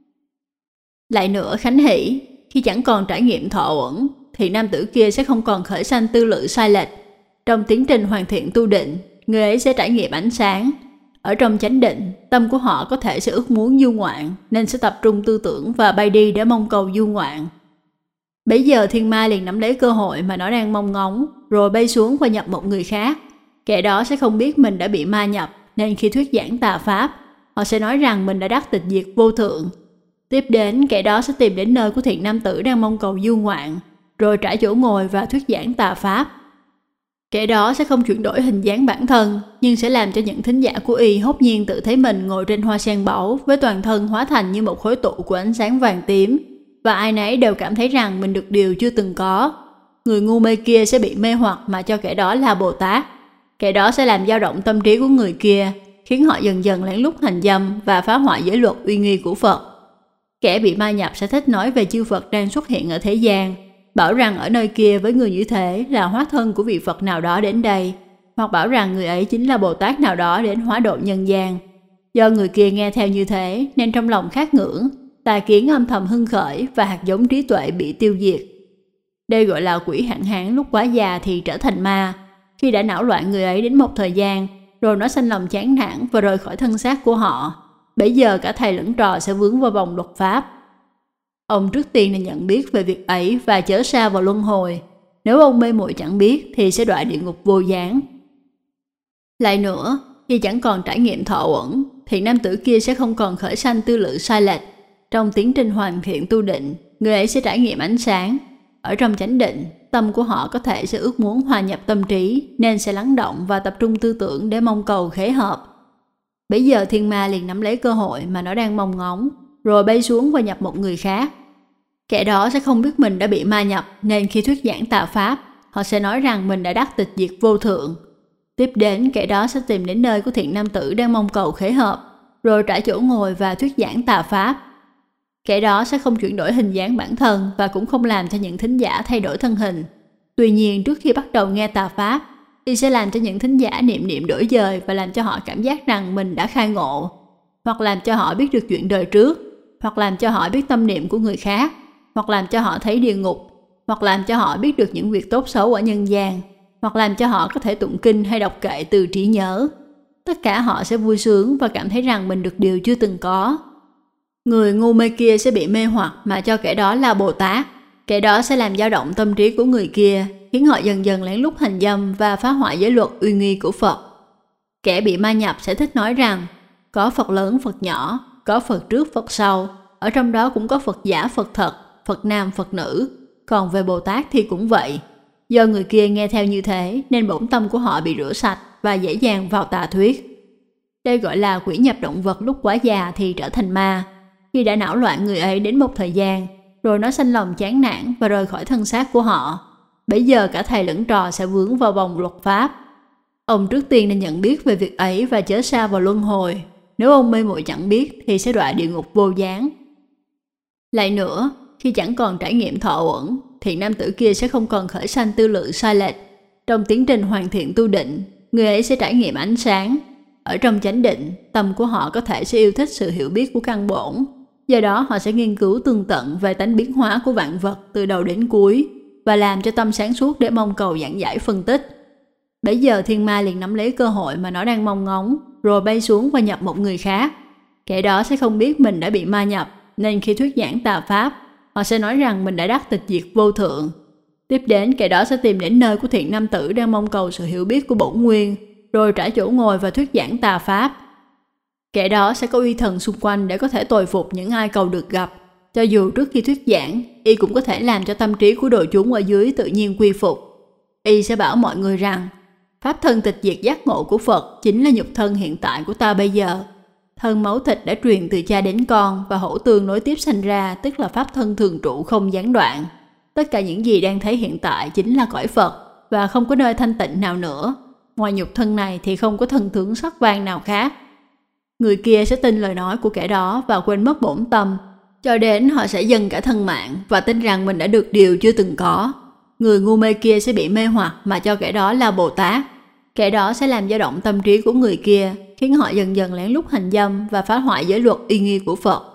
Lại nữa Khánh Hỷ, khi chẳng còn trải nghiệm thọ uẩn, thì nam tử kia sẽ không còn khởi sanh tư lự sai lệch. Trong tiến trình hoàn thiện tu định, người ấy sẽ trải nghiệm ánh sáng. Ở trong chánh định, tâm của họ có thể sẽ ước muốn du ngoạn, nên sẽ tập trung tư tưởng và bay đi để mong cầu du ngoạn. Bấy giờ thiên ma liền nắm lấy cơ hội mà nó đang mong ngóng, rồi bay xuống và nhập một người khác. Kẻ đó sẽ không biết mình đã bị ma nhập, nên khi thuyết giảng tà pháp, họ sẽ nói rằng mình đã đắc tịch diệt vô thượng. Tiếp đến, kẻ đó sẽ tìm đến nơi của thiện nam tử đang mong cầu du ngoạn, rồi trải chỗ ngồi và thuyết giảng tà pháp. Kẻ đó sẽ không chuyển đổi hình dáng bản thân, nhưng sẽ làm cho những thính giả của y hốt nhiên tự thấy mình ngồi trên hoa sen báu với toàn thân hóa thành như một khối tụ của ánh sáng vàng tím, và ai nấy đều cảm thấy rằng mình được điều chưa từng có. Người ngu mê kia sẽ bị mê hoặc mà cho kẻ đó là Bồ Tát. Kẻ đó sẽ làm dao động tâm trí của người kia, khiến họ dần dần lén lút hành dâm và phá hoại giới luật uy nghi của Phật. Kẻ bị ma nhập sẽ thích nói về chư Phật đang xuất hiện ở thế gian, bảo rằng ở nơi kia với người như thế là hóa thân của vị Phật nào đó đến đây, hoặc bảo rằng người ấy chính là Bồ Tát nào đó đến hóa độ nhân gian. Do người kia nghe theo như thế nên trong lòng khát ngưỡng, tà kiến âm thầm hưng khởi và hạt giống trí tuệ bị tiêu diệt. Đây gọi là quỷ hạn hán lúc quá già thì trở thành ma. Khi đã não loạn người ấy đến một thời gian, rồi nó sanh lòng chán nản và rời khỏi thân xác của họ. Bấy giờ cả thầy lẫn trò sẽ vướng vào vòng luật pháp. Ông trước tiên nên nhận biết về việc ấy và chớ sa vào luân hồi. Nếu ông mê muội chẳng biết thì sẽ đọa địa ngục vô gián. Lại nữa, khi chẳng còn trải nghiệm thọ uẩn, thì nam tử kia sẽ không còn khởi sanh tư lự sai lệch. Trong tiến trình hoàn thiện tu định, người ấy sẽ trải nghiệm ánh sáng. Ở trong chánh định, tâm của họ có thể sẽ ước muốn hòa nhập tâm trí, nên sẽ lắng động và tập trung tư tưởng để mong cầu khế hợp. Bấy giờ thiên ma liền nắm lấy cơ hội mà nó đang mong ngóng, rồi bay xuống và nhập một người khác. Kẻ đó sẽ không biết mình đã bị ma nhập, nên khi thuyết giảng tà pháp, họ sẽ nói rằng mình đã đắc tịch diệt vô thượng. Tiếp đến, kẻ đó sẽ tìm đến nơi của thiện nam tử đang mong cầu khế hợp, rồi trải chỗ ngồi và thuyết giảng tà pháp. Kẻ đó sẽ không chuyển đổi hình dáng bản thân và cũng không làm cho những thính giả thay đổi thân hình. Tuy nhiên, trước khi bắt đầu nghe tà pháp, y sẽ làm cho những thính giả niệm đổi dời và làm cho họ cảm giác rằng mình đã khai ngộ, hoặc làm cho họ biết được chuyện đời trước, hoặc làm cho họ biết tâm niệm của người khác, hoặc làm cho họ thấy địa ngục, hoặc làm cho họ biết được những việc tốt xấu ở nhân gian, hoặc làm cho họ có thể tụng kinh hay đọc kệ từ trí nhớ. Tất cả họ sẽ vui sướng và cảm thấy rằng mình được điều chưa từng có. Người ngu mê kia sẽ bị mê hoặc mà cho kẻ đó là Bồ Tát. Kẻ đó sẽ làm dao động tâm trí của người kia, khiến họ dần dần lén lút hành dâm và phá hoại giới luật uy nghi của Phật. Kẻ bị ma nhập sẽ thích nói rằng có Phật lớn Phật nhỏ, có Phật trước Phật sau, ở trong đó cũng có Phật giả Phật thật, Phật nam Phật nữ, còn về Bồ Tát thì cũng vậy. Do người kia nghe theo như thế nên bổn tâm của họ bị rửa sạch và dễ dàng vào tà thuyết. Đây gọi là quỷ nhập động vật lúc quá già thì trở thành ma. Khi đã não loạn người ấy đến một thời gian, rồi nó sanh lòng chán nản và rời khỏi thân xác của họ. Bấy giờ cả thầy lẫn trò sẽ vướng vào vòng luật pháp. Ông trước tiên nên nhận biết về việc ấy và chớ sa vào luân hồi. Nếu ông mê muội chẳng biết thì sẽ đọa địa ngục vô gián. Lại nữa, khi chẳng còn trải nghiệm thọ uẩn, thiện nam tử kia sẽ không còn khởi sanh tư lự sai lệch. Trong tiến trình hoàn thiện tu định, người ấy sẽ trải nghiệm ánh sáng. Ở trong chánh định, tâm của họ có thể sẽ yêu thích sự hiểu biết của căn bổn. Do đó họ sẽ nghiên cứu tường tận về tánh biến hóa của vạn vật từ đầu đến cuối và làm cho tâm sáng suốt để mong cầu giảng giải phân tích. Bấy giờ thiên ma liền nắm lấy cơ hội mà nó đang mong ngóng, rồi bay xuống và nhập một người khác. Kẻ đó sẽ không biết mình đã bị ma nhập, nên khi thuyết giảng tà pháp, họ sẽ nói rằng mình đã đắc tịch diệt vô thượng. Tiếp đến, kẻ đó sẽ tìm đến nơi của thiện nam tử đang mong cầu sự hiểu biết của bổn nguyên, rồi trải chỗ ngồi và thuyết giảng tà pháp. Kẻ đó sẽ có uy thần xung quanh để có thể tồi phục những ai cầu được gặp. Cho dù trước khi thuyết giảng, y cũng có thể làm cho tâm trí của đội chúng ở dưới tự nhiên quy phục. Y sẽ bảo mọi người rằng, pháp thân tịch diệt giác ngộ của Phật chính là nhục thân hiện tại của ta bây giờ. Thân máu thịt đã truyền từ cha đến con và hổ tương nối tiếp sanh ra, tức là pháp thân thường trụ không gián đoạn. Tất cả những gì đang thấy hiện tại chính là cõi Phật và không có nơi thanh tịnh nào nữa. Ngoài nhục thân này thì không có thân tướng sắc vàng nào khác. Người kia sẽ tin lời nói của kẻ đó và quên mất bổn tâm, cho đến họ sẽ dâng cả thân mạng và tin rằng mình đã được điều chưa từng có. Người ngu mê kia sẽ bị mê hoặc mà cho kẻ đó là Bồ Tát. Kẻ đó sẽ làm dao động tâm trí của người kia, khiến họ dần dần lén lút hành dâm và phá hoại giới luật uy nghi của Phật.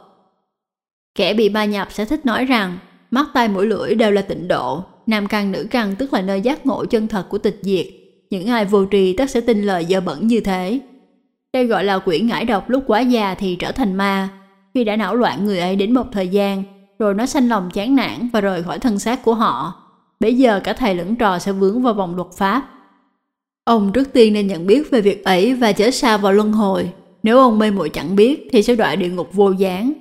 Kẻ bị ma nhập sẽ thích nói rằng mắt tai mũi lưỡi đều là tịnh độ, nam căn nữ căn tức là nơi giác ngộ chân thật của tịch diệt. Những ai vô tri tất sẽ tin lời dơ bẩn như thế. Đây gọi là quỷ ngải độc lúc quá già thì trở thành ma. Khi đã não loạn người ấy đến một thời gian, rồi nó sanh lòng chán nản và rời khỏi thân xác của họ. Bấy giờ cả thầy lẫn trò sẽ vướng vào vòng luật pháp. Ông trước tiên nên nhận biết về việc ấy và chớ sa vào luân hồi. Nếu ông mê muội chẳng biết thì sẽ đọa địa ngục vô gián.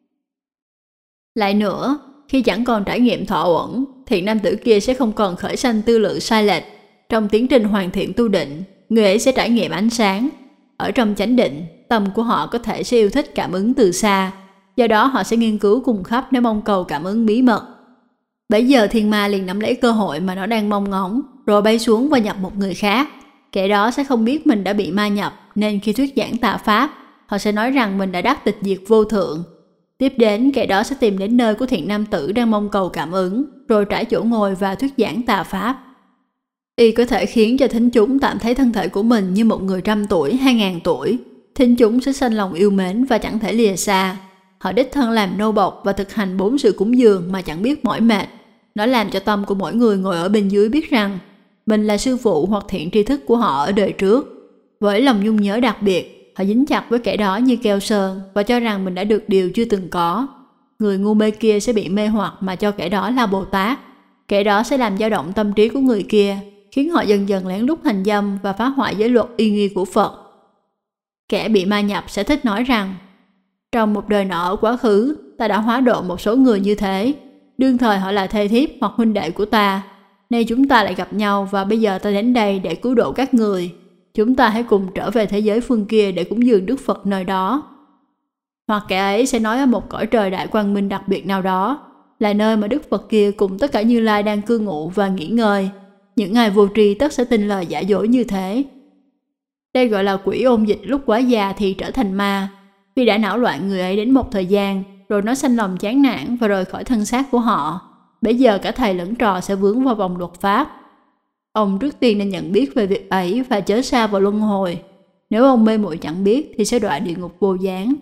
Lại nữa, khi chẳng còn trải nghiệm thọ uẩn, thiện nam tử kia sẽ không còn khởi sanh tư lự sai lệch. Trong tiến trình hoàn thiện tu định, người ấy sẽ trải nghiệm ánh sáng. Ở trong chánh định, tâm của họ có thể sẽ yêu thích cảm ứng từ xa. Do đó họ sẽ nghiên cứu cùng khắp để mong cầu cảm ứng bí mật. Bấy giờ thiên ma liền nắm lấy cơ hội mà nó đang mong ngóng, rồi bay xuống và nhập một người khác. Kẻ đó sẽ không biết mình đã bị ma nhập, nên khi thuyết giảng tà pháp, họ sẽ nói rằng mình đã đắc tịch diệt vô thượng. Tiếp đến, kẻ đó sẽ tìm đến nơi của thiện nam tử đang mong cầu cảm ứng, rồi trải chỗ ngồi và thuyết giảng tà pháp. Y có thể khiến cho thính chúng tạm thấy thân thể của mình như một người 100 tuổi, 2000 tuổi. Thính chúng sẽ sanh lòng yêu mến và chẳng thể lìa xa. Họ đích thân làm nô bộc và thực hành 4 sự cúng dường mà chẳng biết mỏi mệt. Nó làm cho tâm của mỗi người ngồi ở bên dưới biết rằng mình là sư phụ hoặc thiện tri thức của họ ở đời trước. Với lòng nhung nhớ đặc biệt, họ dính chặt với kẻ đó như keo sơn và cho rằng mình đã được điều chưa từng có. Người ngu mê kia sẽ bị mê hoặc mà cho kẻ đó là Bồ Tát. Kẻ đó sẽ làm dao động tâm trí của người kia, khiến họ dần dần lén lút hành dâm và phá hoại giới luật uy nghi của Phật. Kẻ bị ma nhập sẽ thích nói rằng trong một đời nọ ở quá khứ, ta đã hóa độ một số người như thế. Đương thời họ là thê thiếp hoặc huynh đệ của ta. Nay chúng ta lại gặp nhau và bây giờ ta đến đây để cứu độ các người. Chúng ta hãy cùng trở về thế giới phương kia để cúng dường Đức Phật nơi đó. Hoặc kẻ ấy sẽ nói ở một cõi trời đại quang minh đặc biệt nào đó, là nơi mà Đức Phật kia cùng tất cả Như Lai đang cư ngụ và nghỉ ngơi. Những ai vô tri tất sẽ tin lời giả dối như thế. Đây gọi là quỷ ôn dịch lúc quá già thì trở thành ma. Khi đã não loạn người ấy đến một thời gian, rồi nó sanh lòng chán nản và rời khỏi thân xác của họ. Bây giờ cả thầy lẫn trò sẽ vướng vào vòng luật pháp. Ông trước tiên nên nhận biết về việc ấy và chớ sa vào luân hồi. Nếu ông mê muội chẳng biết thì sẽ đọa địa ngục vô gián.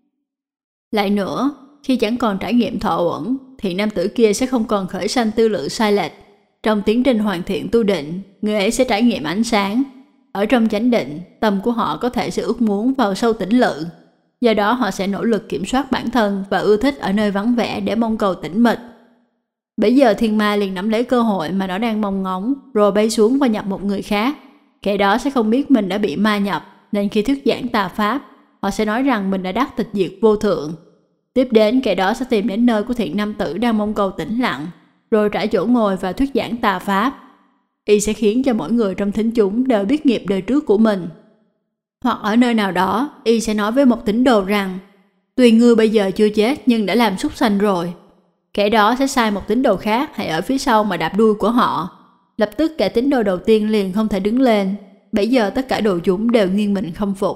Lại nữa, khi chẳng còn trải nghiệm thọ uẩn, thì nam tử kia sẽ không còn khởi sanh tư lự sai lệch. Trong tiến trình hoàn thiện tu định, người ấy sẽ trải nghiệm ánh sáng. Ở trong chánh định, tâm của họ có thể sẽ ước muốn vào sâu tĩnh lự. Do đó họ sẽ nỗ lực kiểm soát bản thân và ưa thích ở nơi vắng vẻ để mong cầu tĩnh mịch. Bây giờ thiên ma liền nắm lấy cơ hội mà nó đang mong ngóng, rồi bay xuống và nhập một người khác. Kẻ đó sẽ không biết mình đã bị ma nhập, nên khi thuyết giảng tà pháp, họ sẽ nói rằng mình đã đắc tịch diệt vô thượng. Tiếp đến, kẻ đó sẽ tìm đến nơi của thiện nam tử đang mong cầu tĩnh lặng, rồi trải chỗ ngồi và thuyết giảng tà pháp. Y sẽ khiến cho mỗi người trong thính chúng đều biết nghiệp đời trước của mình. Hoặc ở nơi nào đó, Y sẽ nói với một tín đồ rằng, tuy ngươi bây giờ chưa chết nhưng đã làm súc sanh rồi. Kẻ đó sẽ sai một tín đồ khác hãy ở phía sau mà đạp đuôi của họ. Lập tức kẻ tín đồ đầu tiên liền không thể đứng lên. Bây giờ tất cả đồ chúng đều nghiêng mình khâm phục.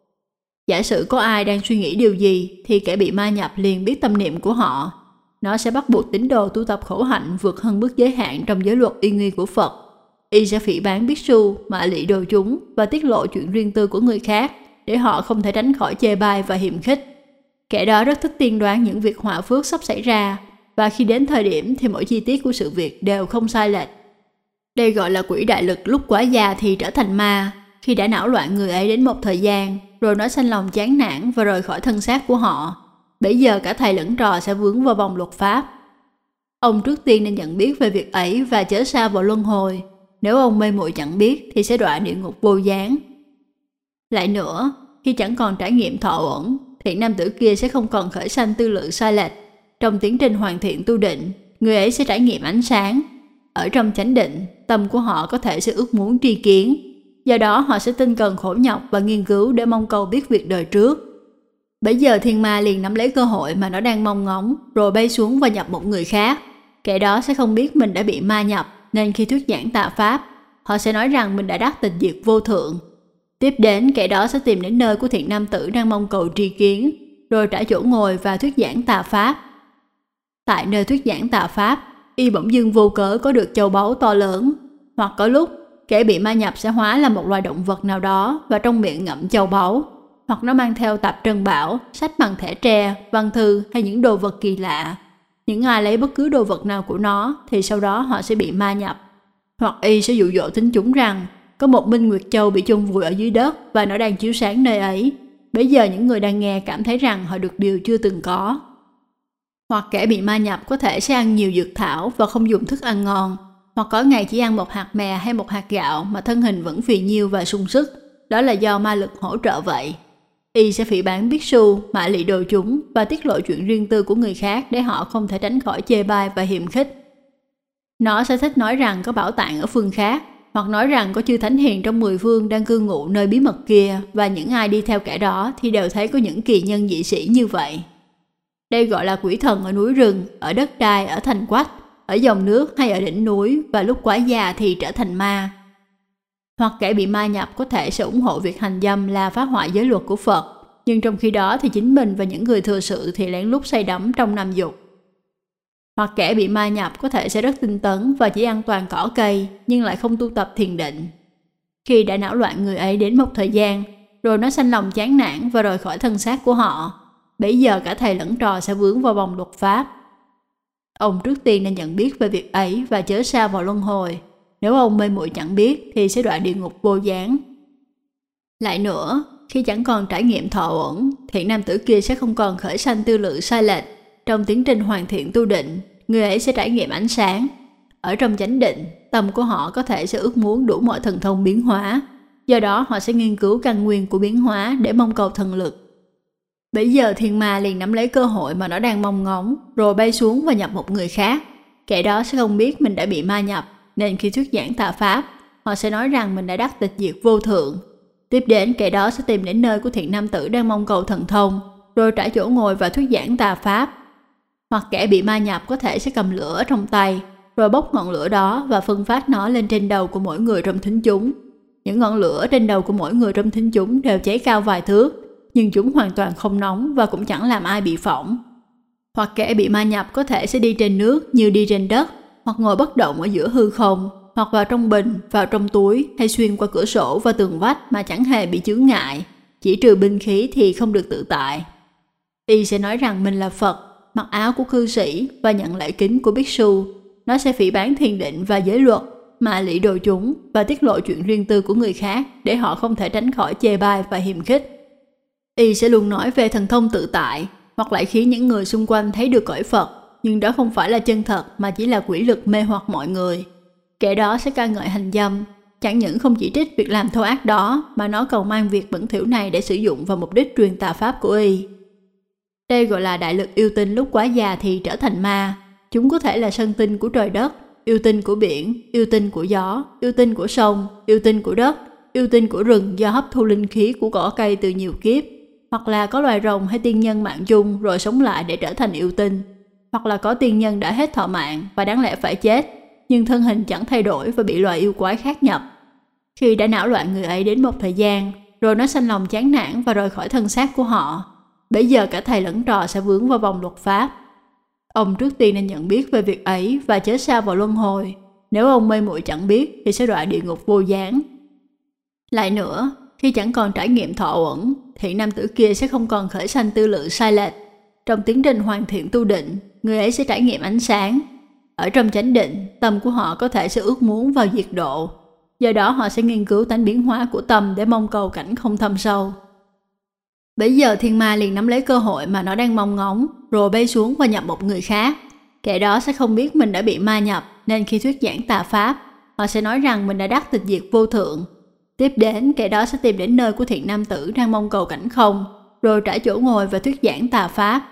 Giả sử có ai đang suy nghĩ điều gì thì kẻ bị ma nhập liền biết tâm niệm của họ. Nó sẽ bắt buộc tín đồ tu tập khổ hạnh vượt hơn mức giới hạn trong giới luật uy nghi của Phật. Y sẽ phỉ báng bhikksu, mạ lị đồ chúng và tiết lộ chuyện riêng tư của người khác để họ không thể tránh khỏi chê bai và hiềm khích. Kẻ đó rất thích tiên đoán những việc họa phước sắp xảy ra, và khi đến thời điểm thì mỗi chi tiết của sự việc đều không sai lệch. Đây gọi là quỷ đại lực lúc quá già thì trở thành ma. Khi đã não loạn người ấy đến một thời gian, rồi nó sanh lòng chán nản và rời khỏi thân xác của họ. Bây giờ cả thầy lẫn trò sẽ vướng vào vòng luật pháp. Ông trước tiên nên nhận biết về việc ấy và chớ sa vào luân hồi. Nếu ông mê muội chẳng biết thì sẽ đọa địa ngục vô gián. Lại nữa, khi chẳng còn trải nghiệm thọ uẩn, thì nam tử kia sẽ không còn khởi sanh tư lự sai lệch. Trong tiến trình hoàn thiện tu định, người ấy sẽ trải nghiệm ánh sáng. Ở trong chánh định, tâm của họ có thể sẽ ước muốn tri kiến. Do đó họ sẽ tinh cần khổ nhọc và nghiên cứu để mong cầu biết việc đời trước. Bây giờ thiên ma liền nắm lấy cơ hội mà nó đang mong ngóng, rồi bay xuống và nhập một người khác. Kẻ đó sẽ không biết mình đã bị ma nhập, nên khi thuyết giảng tà pháp, họ sẽ nói rằng mình đã đắc tịch diệt vô thượng. Tiếp đến, kẻ đó sẽ tìm đến nơi của thiện nam tử đang mong cầu tri kiến, rồi trải chỗ ngồi và thuyết giảng tà pháp. Tại nơi thuyết giảng tà pháp, Y bỗng dưng vô cớ có được châu báu to lớn, hoặc có lúc kẻ bị ma nhập sẽ hóa là một loài động vật nào đó và trong miệng ngậm châu báu, hoặc nó mang theo tạp trân bảo, sách bằng thẻ tre, văn thư hay những đồ vật kỳ lạ. Những ai lấy bất cứ đồ vật nào của nó thì sau đó họ sẽ bị ma nhập. Hoặc Y sẽ dụ dỗ thính chúng rằng có một minh nguyệt châu bị chôn vùi ở dưới đất và nó đang chiếu sáng nơi ấy. Bây giờ những người đang nghe cảm thấy rằng họ được điều chưa từng có. Hoặc kẻ bị ma nhập có thể sẽ ăn nhiều dược thảo và không dùng thức ăn ngon, hoặc có ngày chỉ ăn một hạt mè hay một hạt gạo mà thân hình vẫn phì nhiêu và sung sức. Đó là do ma lực hỗ trợ vậy. Y sẽ phỉ báng bhikksu, mạ lị đồ chúng và tiết lộ chuyện riêng tư của người khác để họ không thể tránh khỏi chê bai và hiềm khích. Nó sẽ thích nói rằng có bảo tàng ở phương khác, hoặc nói rằng có chư thánh hiền trong 10 phương đang cư ngụ nơi bí mật kia, và những ai đi theo kẻ đó thì đều thấy có những kỳ nhân dị sĩ như vậy. Đây gọi là quỷ thần ở núi rừng, ở đất đai, ở thành quách, ở dòng nước hay ở đỉnh núi, và lúc quá già thì trở thành ma. Hoặc kẻ bị ma nhập có thể sẽ ủng hộ việc hành dâm là phá hoại giới luật của Phật, nhưng trong khi đó thì chính mình và những người thừa sự thì lén lút say đắm trong năm dục. Hoặc kẻ bị ma nhập có thể sẽ rất tinh tấn và chỉ ăn toàn cỏ cây, nhưng lại không tu tập thiền định. Khi đã não loạn người ấy đến một thời gian, rồi nó sanh lòng chán nản và rời khỏi thân xác của họ. Bây giờ cả thầy lẫn trò sẽ vướng vào vòng luật pháp. Ông trước tiên nên nhận biết về việc ấy và chớ sa vào luân hồi. Nếu ông mê muội chẳng biết thì sẽ đọa địa ngục vô gián. Lại nữa, khi chẳng còn trải nghiệm thọ uẩn, thiện nam tử kia sẽ không còn khởi sanh tư lự sai lệch. Trong tiến trình hoàn thiện tu định, người ấy sẽ trải nghiệm ánh sáng. Ở trong chánh định, tâm của họ có thể sẽ ước muốn đủ mọi thần thông biến hóa. Do đó họ sẽ nghiên cứu căn nguyên của biến hóa để mong cầu thần lực. Bây giờ thiên ma liền nắm lấy cơ hội mà nó đang mong ngóng, rồi bay xuống và nhập một người khác. Kẻ đó sẽ không biết mình đã bị ma nhập, nên khi thuyết giảng tà pháp, họ sẽ nói rằng mình đã đắc tịch diệt vô thượng. Tiếp đến, kẻ đó sẽ tìm đến nơi của thiện nam tử đang mong cầu thần thông, rồi trải chỗ ngồi và thuyết giảng tà pháp. Hoặc kẻ bị ma nhập có thể sẽ cầm lửa ở trong tay, rồi bốc ngọn lửa đó và phân phát nó lên trên đầu của mỗi người trong thính chúng. Những ngọn lửa trên đầu của mỗi người trong thính chúng đều cháy cao vài thước, nhưng chúng hoàn toàn không nóng và cũng chẳng làm ai bị phỏng. Hoặc kẻ bị ma nhập có thể sẽ đi trên nước như đi trên đất, hoặc ngồi bất động ở giữa hư không, hoặc vào trong bình, vào trong túi hay xuyên qua cửa sổ và tường vách mà chẳng hề bị chướng ngại, chỉ trừ binh khí thì không được tự tại. Y sẽ nói rằng mình là Phật, mặc áo của cư sĩ và nhận lễ kính của Bhikshu. Nó sẽ phỉ báng thiền định và giới luật, mà lị đồ chúng và tiết lộ chuyện riêng tư của người khác để họ không thể tránh khỏi chê bai và hiềm khích. Y sẽ luôn nói về thần thông tự tại, hoặc lại khiến những người xung quanh thấy được cõi Phật, nhưng đó không phải là chân thật mà chỉ là quỷ lực mê hoặc mọi người. Kẻ đó sẽ ca ngợi hành dâm, chẳng những không chỉ trích việc làm thô ác đó, mà nó còn mang việc bẩn thỉu này để sử dụng vào mục đích truyền tà pháp của Y. Đây gọi là đại lực yêu tinh lúc quá già thì trở thành ma. Chúng có thể là sân tinh của trời đất, yêu tinh của biển, yêu tinh của gió, yêu tinh của sông, yêu tinh của đất, yêu tinh của rừng do hấp thu linh khí của cỏ cây từ nhiều kiếp, hoặc là có loài rồng hay tiên nhân mạng chung rồi sống lại để trở thành yêu tinh, hoặc là có tiên nhân đã hết thọ mạng và đáng lẽ phải chết, nhưng thân hình chẳng thay đổi và bị loài yêu quái khác nhập. Khi đã não loạn người ấy đến một thời gian, rồi nó sanh lòng chán nản và rời khỏi thân xác của họ, bấy giờ cả thầy lẫn trò sẽ vướng vào vòng luật pháp. Ông trước tiên nên nhận biết về việc ấy và chớ sa vào luân hồi. Nếu ông mê muội chẳng biết thì sẽ đọa địa ngục vô gián. Lại nữa, khi chẳng còn trải nghiệm thọ uẩn, thì nam tử kia sẽ không còn khởi sanh tư lự sai lệch. Trong tiến trình hoàn thiện tu định, người ấy sẽ trải nghiệm ánh sáng. Ở trong chánh định, tâm của họ có thể sẽ ước muốn vào diệt độ. Do đó họ sẽ nghiên cứu tánh biến hóa của tâm để mong cầu cảnh không thâm sâu. Bấy giờ thiên ma liền nắm lấy cơ hội mà nó đang mong ngóng, rồi bay xuống và nhập một người khác. Kẻ đó sẽ không biết mình đã bị ma nhập, nên khi thuyết giảng tà pháp, họ sẽ nói rằng mình đã đắc tịch diệt vô thượng. Tiếp đến, kẻ đó sẽ tìm đến nơi của thiện nam tử đang mong cầu cảnh không, rồi trải chỗ ngồi và thuyết giảng tà pháp.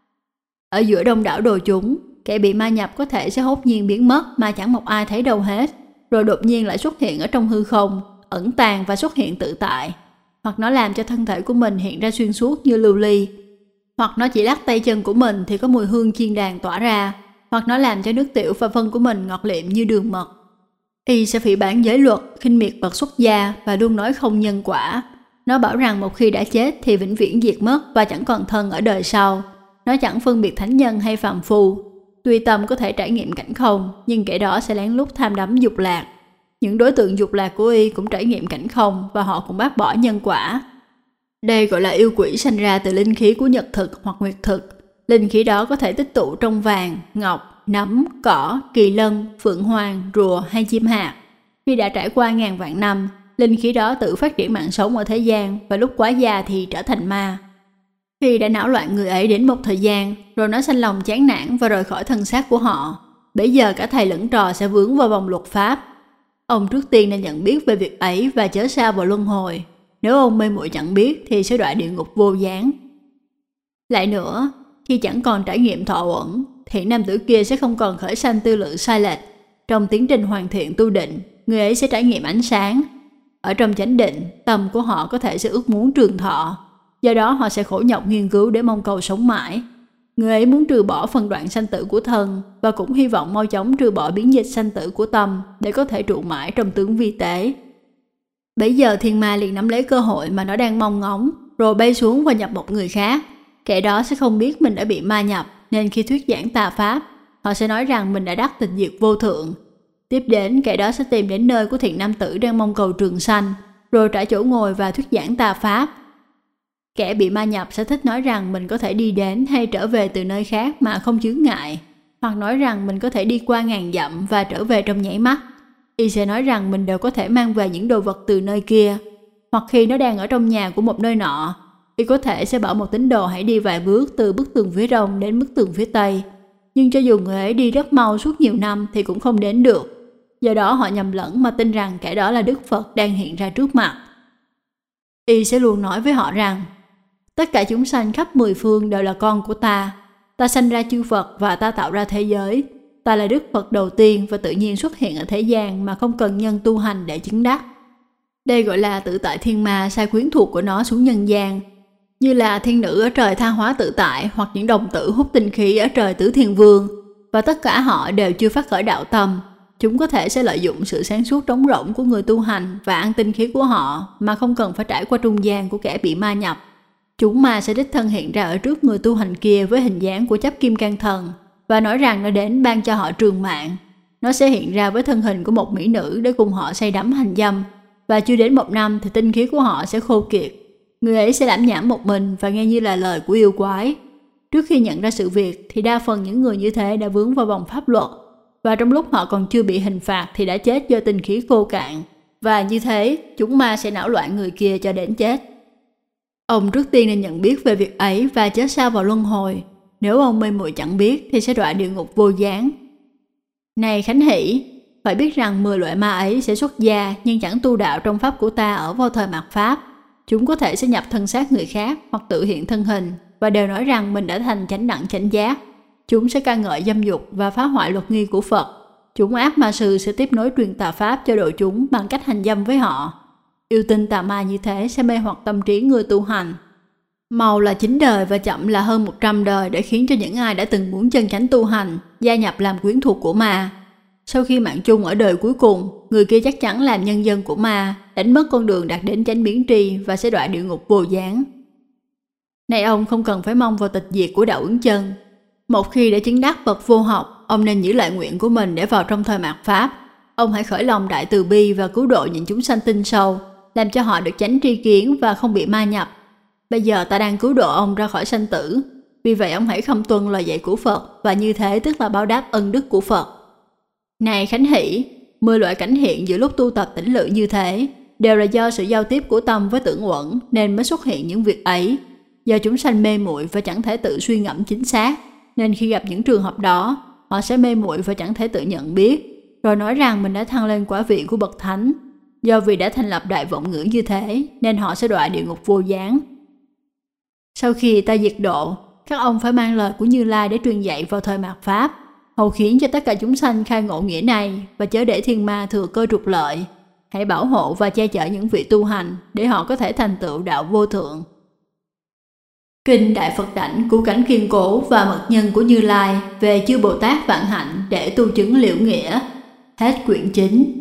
Ở giữa đông đảo đồ chúng, kẻ bị ma nhập có thể sẽ hốt nhiên biến mất mà chẳng một ai thấy đâu hết, rồi đột nhiên lại xuất hiện ở trong hư không, ẩn tàng và xuất hiện tự tại. Hoặc nó làm cho thân thể của mình hiện ra xuyên suốt như lưu ly, hoặc nó chỉ lắc tay chân của mình thì có mùi hương chiên đàn tỏa ra, hoặc nó làm cho nước tiểu và phân của mình ngọt liệm như đường mật. Y sẽ phỉ báng giới luật, khinh miệt bậc xuất gia và luôn nói không nhân quả. Nó bảo rằng một khi đã chết thì vĩnh viễn diệt mất và chẳng còn thân ở đời sau. Nó chẳng phân biệt thánh nhân hay phàm phu. Tuy tâm có thể trải nghiệm cảnh không, nhưng kẻ đó sẽ lén lút tham đắm dục lạc. Những đối tượng dục lạc của Y cũng trải nghiệm cảnh không và họ cũng bác bỏ nhân quả. Đây gọi là yêu quỷ sanh ra từ linh khí của nhật thực hoặc nguyệt thực. Linh khí đó có thể tích tụ trong vàng, ngọc, nấm, cỏ, kỳ lân, phượng hoàng, rùa hay chim hạt. Khi đã trải qua ngàn vạn năm, linh khí đó tự phát triển mạng sống ở thế gian và lúc quá già thì trở thành ma. Khi đã não loạn người ấy đến một thời gian, rồi nó sanh lòng chán nản và rời khỏi thân xác của họ, bấy giờ cả thầy lẫn trò sẽ vướng vào vòng luật pháp. Ông trước tiên nên nhận biết về việc ấy và chớ sa vào luân hồi. Nếu ông mê muội chẳng biết thì sẽ đọa địa ngục vô gián. Lại nữa, khi chẳng còn trải nghiệm thọ uẩn, thì nam tử kia sẽ không còn khởi sanh tư lự sai lệch. Trong tiến trình hoàn thiện tu định, người ấy sẽ trải nghiệm ánh sáng. Ở trong chánh định, tâm của họ có thể sẽ ước muốn trường thọ. Do đó họ sẽ khổ nhọc nghiên cứu để mong cầu sống mãi. Người ấy muốn trừ bỏ phần đoạn sanh tử của thân và cũng hy vọng mau chóng trừ bỏ biến dịch sanh tử của tâm để có thể trụ mãi trong tướng vi tế. Bấy giờ thiên ma liền nắm lấy cơ hội mà nó đang mong ngóng, rồi bay xuống và nhập một người khác. Kẻ đó sẽ không biết mình đã bị ma nhập, nên khi thuyết giảng tà pháp, họ sẽ nói rằng mình đã đắc tịch diệt vô thượng. Tiếp đến, kẻ đó sẽ tìm đến nơi của thiện nam tử đang mong cầu trường sanh, rồi trải chỗ ngồi và thuyết giảng tà pháp. Kẻ bị ma nhập sẽ thích nói rằng mình có thể đi đến hay trở về từ nơi khác mà không chướng ngại, hoặc nói rằng mình có thể đi qua ngàn dặm và trở về trong nháy mắt. Y sẽ nói rằng mình đều có thể mang về những đồ vật từ nơi kia, hoặc khi nó đang ở trong nhà của một nơi nọ, Y có thể sẽ bảo một tín đồ hãy đi vài bước từ bức tường phía đông đến bức tường phía tây. Nhưng cho dù người ấy đi rất mau suốt nhiều năm thì cũng không đến được. Do đó họ nhầm lẫn mà tin rằng kẻ đó là Đức Phật đang hiện ra trước mặt. Y sẽ luôn nói với họ rằng tất cả chúng sanh khắp mười phương đều là con của ta. Ta sanh ra chư Phật và ta tạo ra thế giới. Ta là Đức Phật đầu tiên và tự nhiên xuất hiện ở thế gian mà không cần nhân tu hành để chứng đắc. Đây gọi là tự tại thiên ma sai quyến thuộc của nó xuống nhân gian. Như là thiên nữ ở trời tha hóa tự tại hoặc những đồng tử hút tinh khí ở trời tứ thiên vương. Và tất cả họ đều chưa phát khởi đạo tâm. Chúng có thể sẽ lợi dụng sự sáng suốt trống rỗng của người tu hành và ăn tinh khí của họ mà không cần phải trải qua trung gian của kẻ bị ma nhập. Chúng ma sẽ đích thân hiện ra ở trước người tu hành kia với hình dáng của chấp kim cang thần và nói rằng nó đến ban cho họ trường mạng. Nó sẽ hiện ra với thân hình của một mỹ nữ để cùng họ say đắm hành dâm, và chưa đến 1 năm thì tinh khí của họ sẽ khô kiệt. Người ấy sẽ đảm nhãm một mình và nghe như là lời của yêu quái. Trước khi nhận ra sự việc thì đa phần những người như thế đã vướng vào vòng pháp luật, và trong lúc họ còn chưa bị hình phạt thì đã chết do tinh khí khô cạn. Và như thế, chúng ma sẽ não loạn người kia cho đến chết. Ông trước tiên nên nhận biết về việc ấy và chớ sa vào luân hồi. Nếu ông mê muội chẳng biết thì sẽ đọa địa ngục vô gián. Này Khánh Hỷ, phải biết rằng 10 loại ma ấy sẽ xuất gia nhưng chẳng tu đạo trong pháp của ta ở vào thời mạt pháp. Chúng có thể sẽ nhập thân xác người khác hoặc tự hiện thân hình và đều nói rằng mình đã thành chánh đẳng chánh giác. Chúng sẽ ca ngợi dâm dục và phá hoại luật nghi của Phật. Chúng ác ma sư sẽ tiếp nối truyền tà pháp cho đội chúng bằng cách hành dâm với họ. Yêu tinh tà ma như thế sẽ mê hoặc tâm trí người tu hành. Mau là 9 đời và chậm là hơn 100 đời để khiến cho những ai đã từng muốn chân chánh tu hành gia nhập làm quyến thuộc của ma. Sau khi mạng chung ở đời cuối cùng, người kia chắc chắn làm nhân dân của ma, đánh mất con đường đạt đến chánh biến tri và sẽ đọa địa ngục vô gián. Này ông không cần phải mong vào tịch diệt của đạo ứng chân. Một khi đã chứng đắc bậc vô học, ông nên giữ lại nguyện của mình để vào trong thời mạt pháp. Ông hãy khởi lòng đại từ bi và cứu độ những chúng sanh tinh sâu, làm cho họ được chánh tri kiến và không bị ma nhập. Bây giờ ta đang cứu độ ông ra khỏi sanh tử, vì vậy ông hãy không tuân lời dạy của Phật, và như thế tức là báo đáp ân đức của Phật. Này Khánh Hỷ, 10 loại cảnh hiện giữa lúc tu tập tĩnh lự như thế đều là do sự giao tiếp của tâm với tưởng uẩn nên mới xuất hiện những việc ấy. Do chúng sanh mê muội và chẳng thể tự suy ngẫm chính xác, nên khi gặp những trường hợp đó, họ sẽ mê muội và chẳng thể tự nhận biết, rồi nói rằng mình đã thăng lên quả vị của bậc thánh. Do vì đã thành lập đại vọng ngữ như thế, nên họ sẽ đọa địa ngục vô gián. Sau khi ta diệt độ, các ông phải mang lời của Như Lai để truyền dạy vào thời mạt pháp, hầu khiến cho tất cả chúng sanh khai ngộ nghĩa này và chớ để thiên ma thừa cơ trục lợi. Hãy bảo hộ và che chở những vị tu hành để họ có thể thành tựu đạo vô thượng. Kinh Đại Phật Đảnh Cứu Cánh Kiên Cố và Mật Nhân của Như Lai về chư Bồ Tát vạn hạnh để tu chứng liễu nghĩa. Hết quyển 9.